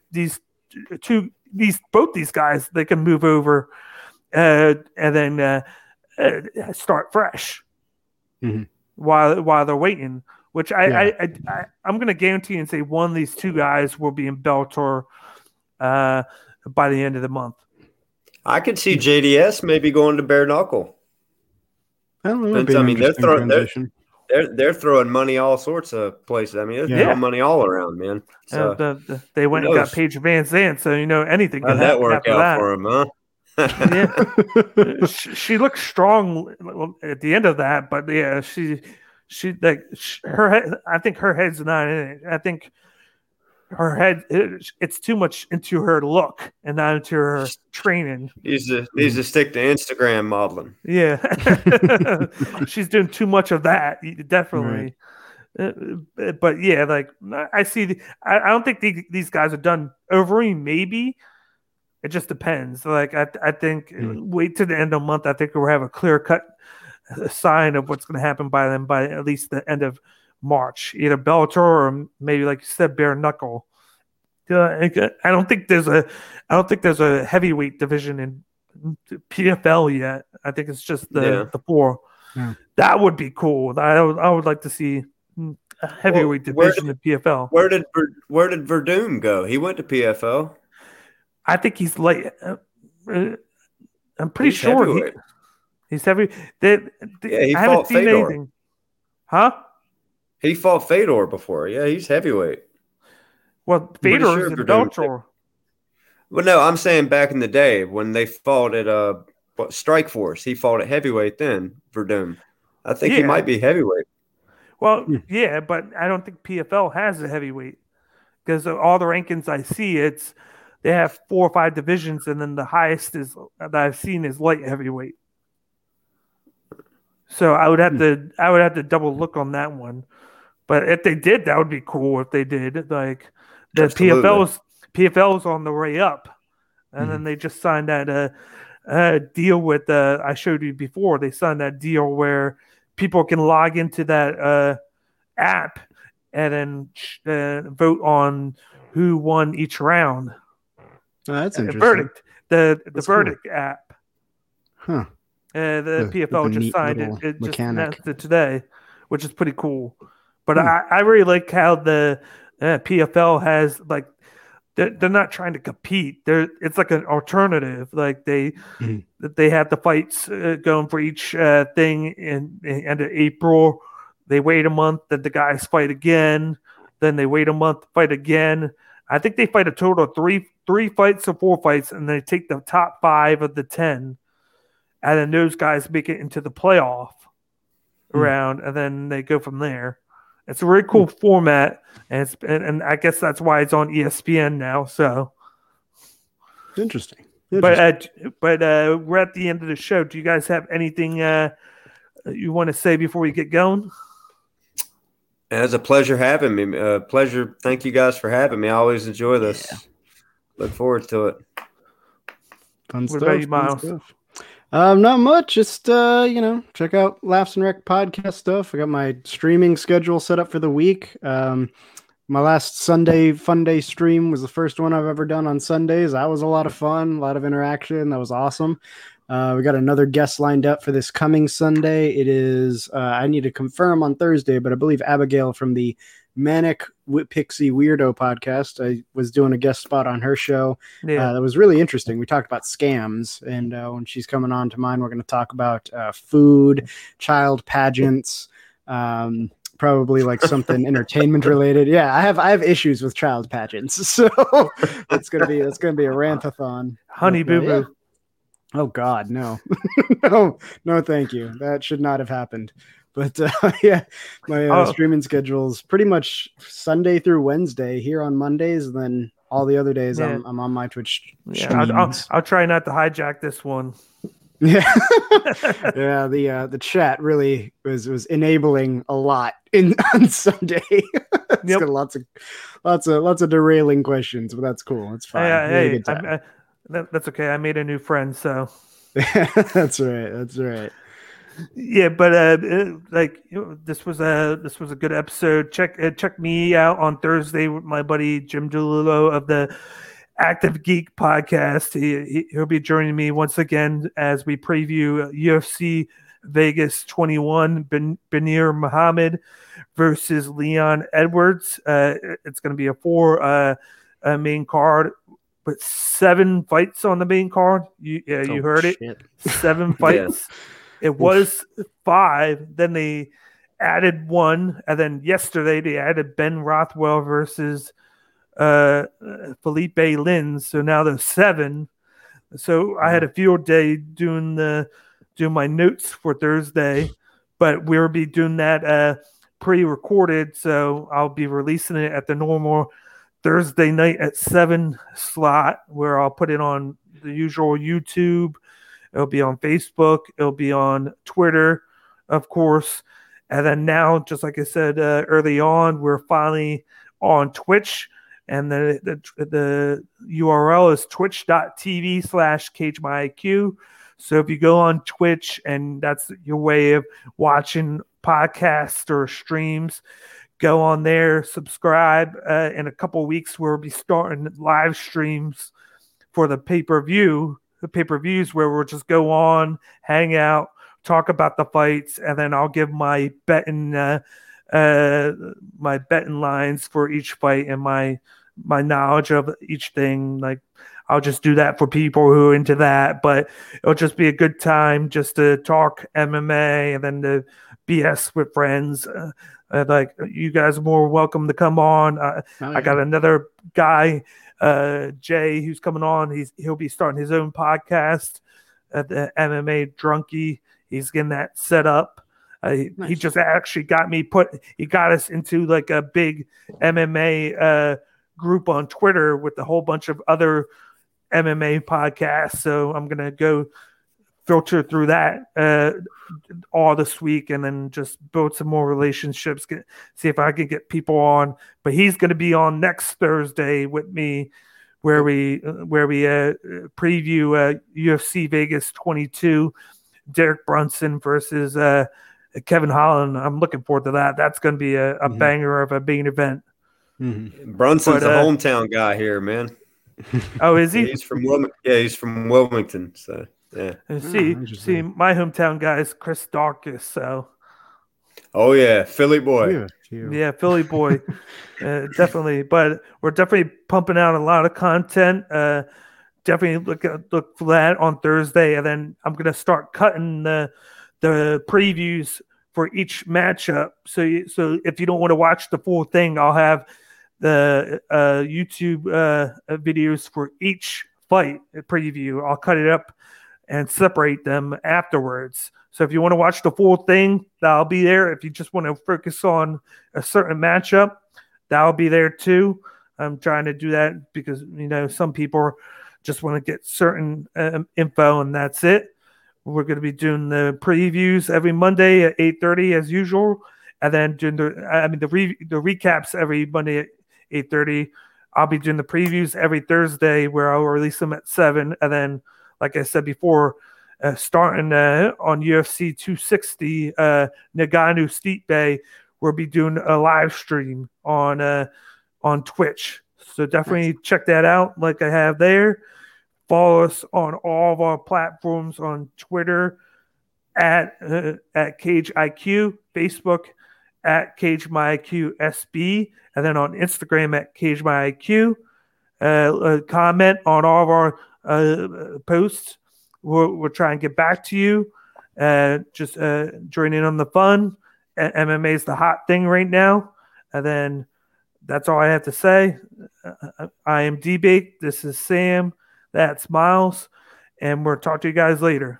both these guys. They can move over and then start fresh while they're waiting. Which I'm going to guarantee and say one of these 2 guys will be in Bellator by the end of the month. I could see JDS maybe going to bare knuckle. I mean, they're throwing money all sorts of places. I mean, they're throwing money all around, man. So they went and got Paige Van Zandt, so anything can that work out for him, huh? She looks strong at the end of that, but she like her head. I think her head's not in it. I think her head, it's too much into her look and not into her training. Needs to stick to Instagram modeling. Yeah. She's doing too much of that, definitely. Right. But yeah, like I see, I don't think these guys are done. Overeem, maybe. It just depends. Like I think wait to the end of the month. I think we'll have a clear cut sign of what's going to happen by at least the end of March, either Bellator or maybe, like you said, bare knuckle. I don't think there's a heavyweight division in PFL yet. I think it's just the four. Yeah. That would be cool. I would like to see a heavyweight division in PFL. Where did Verdum go? He went to PFL. I think he's late. I'm pretty sure he's heavy. I haven't seen Fedor. Anything. Huh? He fought Fedor before. Yeah, he's heavyweight. Well, Fedor is in Bellator. Well, no, I'm saying back in the day when they fought at Strikeforce, he fought at heavyweight then, Verdum. I think he might be heavyweight. Well, yeah, but I don't think PFL has a heavyweight because all the rankings I see, they have 4 or 5 divisions, and then the highest that I've seen is light heavyweight. So I would have to double look on that one. But if they did, that would be cool. If they did, like the PFL's on the way up, and then they just signed that deal with I showed you before. They signed that deal where people can log into that app and then vote on who won each round. Oh, that's interesting. The verdict cool. app. Huh. The PFL just signed it. It just announced it today, which is pretty cool. But I really like how the PFL has, like, they're not trying to compete. It's like an alternative. Like they have the fights going for each thing in end of April. They wait a month, then the guys fight again. Then they wait a month, fight again. I think they fight a total of three fights or 4 fights, and they take the top 5 of the 10, and then those guys make it into the playoff round, and then they go from there. It's a really cool format, and I guess that's why it's on ESPN now. So interesting. But we're at the end of the show. Do you guys have anything you want to say before we get going? It was a pleasure having me. Pleasure. Thank you guys for having me. I always enjoy this. Yeah. Look forward to it. Fun stuff. What about you, Miles? Not much. Just check out Laughs and Rec podcast stuff. I got my streaming schedule set up for the week. My last Sunday Fun Day stream was the first one I've ever done on Sundays. That was a lot of fun, a lot of interaction. That was awesome. We got another guest lined up for this coming Sunday. It is, I need to confirm on Thursday, but I believe Abigail from the Manic Pixie Weirdo podcast. I was doing a guest spot on her show. Yeah. That was really interesting. We talked about scams, and when she's coming on to mine, we're going to talk about food, child pageants, probably like something entertainment related. Yeah, I have issues with child pageants, so that's gonna be a rantathon. Honey Boo Boo. Yeah. Oh God, no, no, thank you. That should not have happened. But my streaming schedule is pretty much Sunday through Wednesday here on Mondays, and then all the other days I'm on my Twitch. Yeah, I'll try not to hijack this one. Yeah, yeah. The chat really was enabling a lot on Sunday. It's got lots of derailing questions, but that's cool. It's fine. That's okay. I made a new friend, so that's right. Yeah, but this was a good episode. Check me out on Thursday with my buddy Jim DeLillo of the Active Geek podcast. He'll be joining me once again as we preview UFC Vegas 21, Benir Muhammad versus Leon Edwards. It's going to be a 4 main card, but 7 fights on the main card. You heard it. 7 fights. Yeah. It was 5. Then they added 1, and then yesterday they added Ben Rothwell versus Felipe Lins. So now there's 7. So I had a field day doing my notes for Thursday, but we'll be doing that pre-recorded. So I'll be releasing it at the normal Thursday night at 7 slot, where I'll put it on the usual YouTube. It'll be on Facebook. It'll be on Twitter, of course. And then now, just like I said early on, we're finally on Twitch. And the URL is twitch.tv/CageMyIQ. So if you go on Twitch and that's your way of watching podcasts or streams, go on there, subscribe. In a couple of weeks, we'll be starting live streams for the pay-per-views where we'll just go on, hang out, talk about the fights, and then I'll give my betting lines for each fight and my knowledge of each thing. Like, I'll just do that for people who are into that, but it'll just be a good time just to talk MMA and then to BS with friends. Like, you guys are more welcome to come on. I got another guy, Jay, who's coming on. He'll be starting his own podcast at the MMA Drunkie. He's getting that set up. Nice. He just actually got us into like a big MMA group on Twitter with a whole bunch of other MMA podcasts. So I'm going to go filter through that all this week and then just build some more relationships, see if I can get people on. But he's going to be on next Thursday with me where we preview UFC Vegas 22, Derek Brunson versus Kevin Holland. I'm looking forward to that. That's going to be a banger of a main event. Mm-hmm. Brunson's a hometown guy here, man. Oh, is he? He's from Wilmington. Yeah, he's from Wilmington. So yeah. And see, my hometown guy is Chris Darkus. So. Oh yeah, Philly boy. Yeah, Philly boy. Definitely, but we're definitely pumping out a lot of content. Definitely look for that on Thursday, and then I'm gonna start cutting the previews for each matchup. So if you don't want to watch the full thing, I'll have the YouTube videos for each fight preview. I'll cut it up and separate them afterwards. So if you want to watch the full thing, that'll be there. If you just want to focus on a certain matchup, that'll be there too. I'm trying to do that because, some people just want to get certain info and that's it. We're going to be doing the previews every Monday at 8:30 as usual. And then doing the recaps every Monday at 8:30. I'll be doing the previews every Thursday where I'll release them at 7. And then, like I said before, starting on UFC 260, Ngannou Stipe, we'll be doing a live stream on Twitch. So definitely check that out like I have there. Follow us on all of our platforms on Twitter at Cage IQ, Facebook at Cage My IQ SB, and then on Instagram at Cage My IQ. Comment on all of our posts. We'll try and get back to you. Just join in on the fun. MMA is the hot thing right now. And then that's all I have to say. I am D-Bake. This is Sam. That's Miles. And we'll talk to you guys later.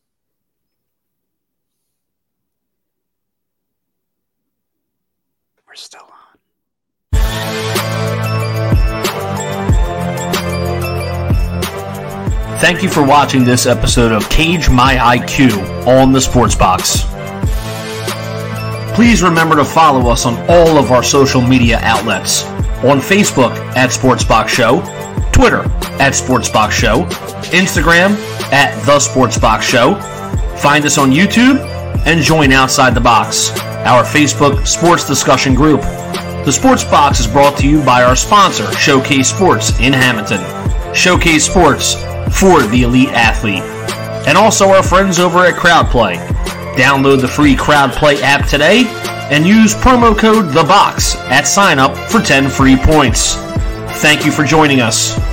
We're still on. Thank you for watching this episode of Cage My IQ on the Sports Box. Please remember to follow us on all of our social media outlets. On Facebook at Sportsbox Show, Twitter at Sportsbox Show, Instagram at The Sportsbox Show. Find us on YouTube and join Outside the Box, our Facebook sports discussion group. The Sports Box is brought to you by our sponsor, Showcase Sports in Hamilton. Showcase Sports for the elite athlete. And also our friends over at CrowdPlay. Download the free CrowdPlay app today and use promo code THEBOX at sign up for 10 free points. Thank you for joining us.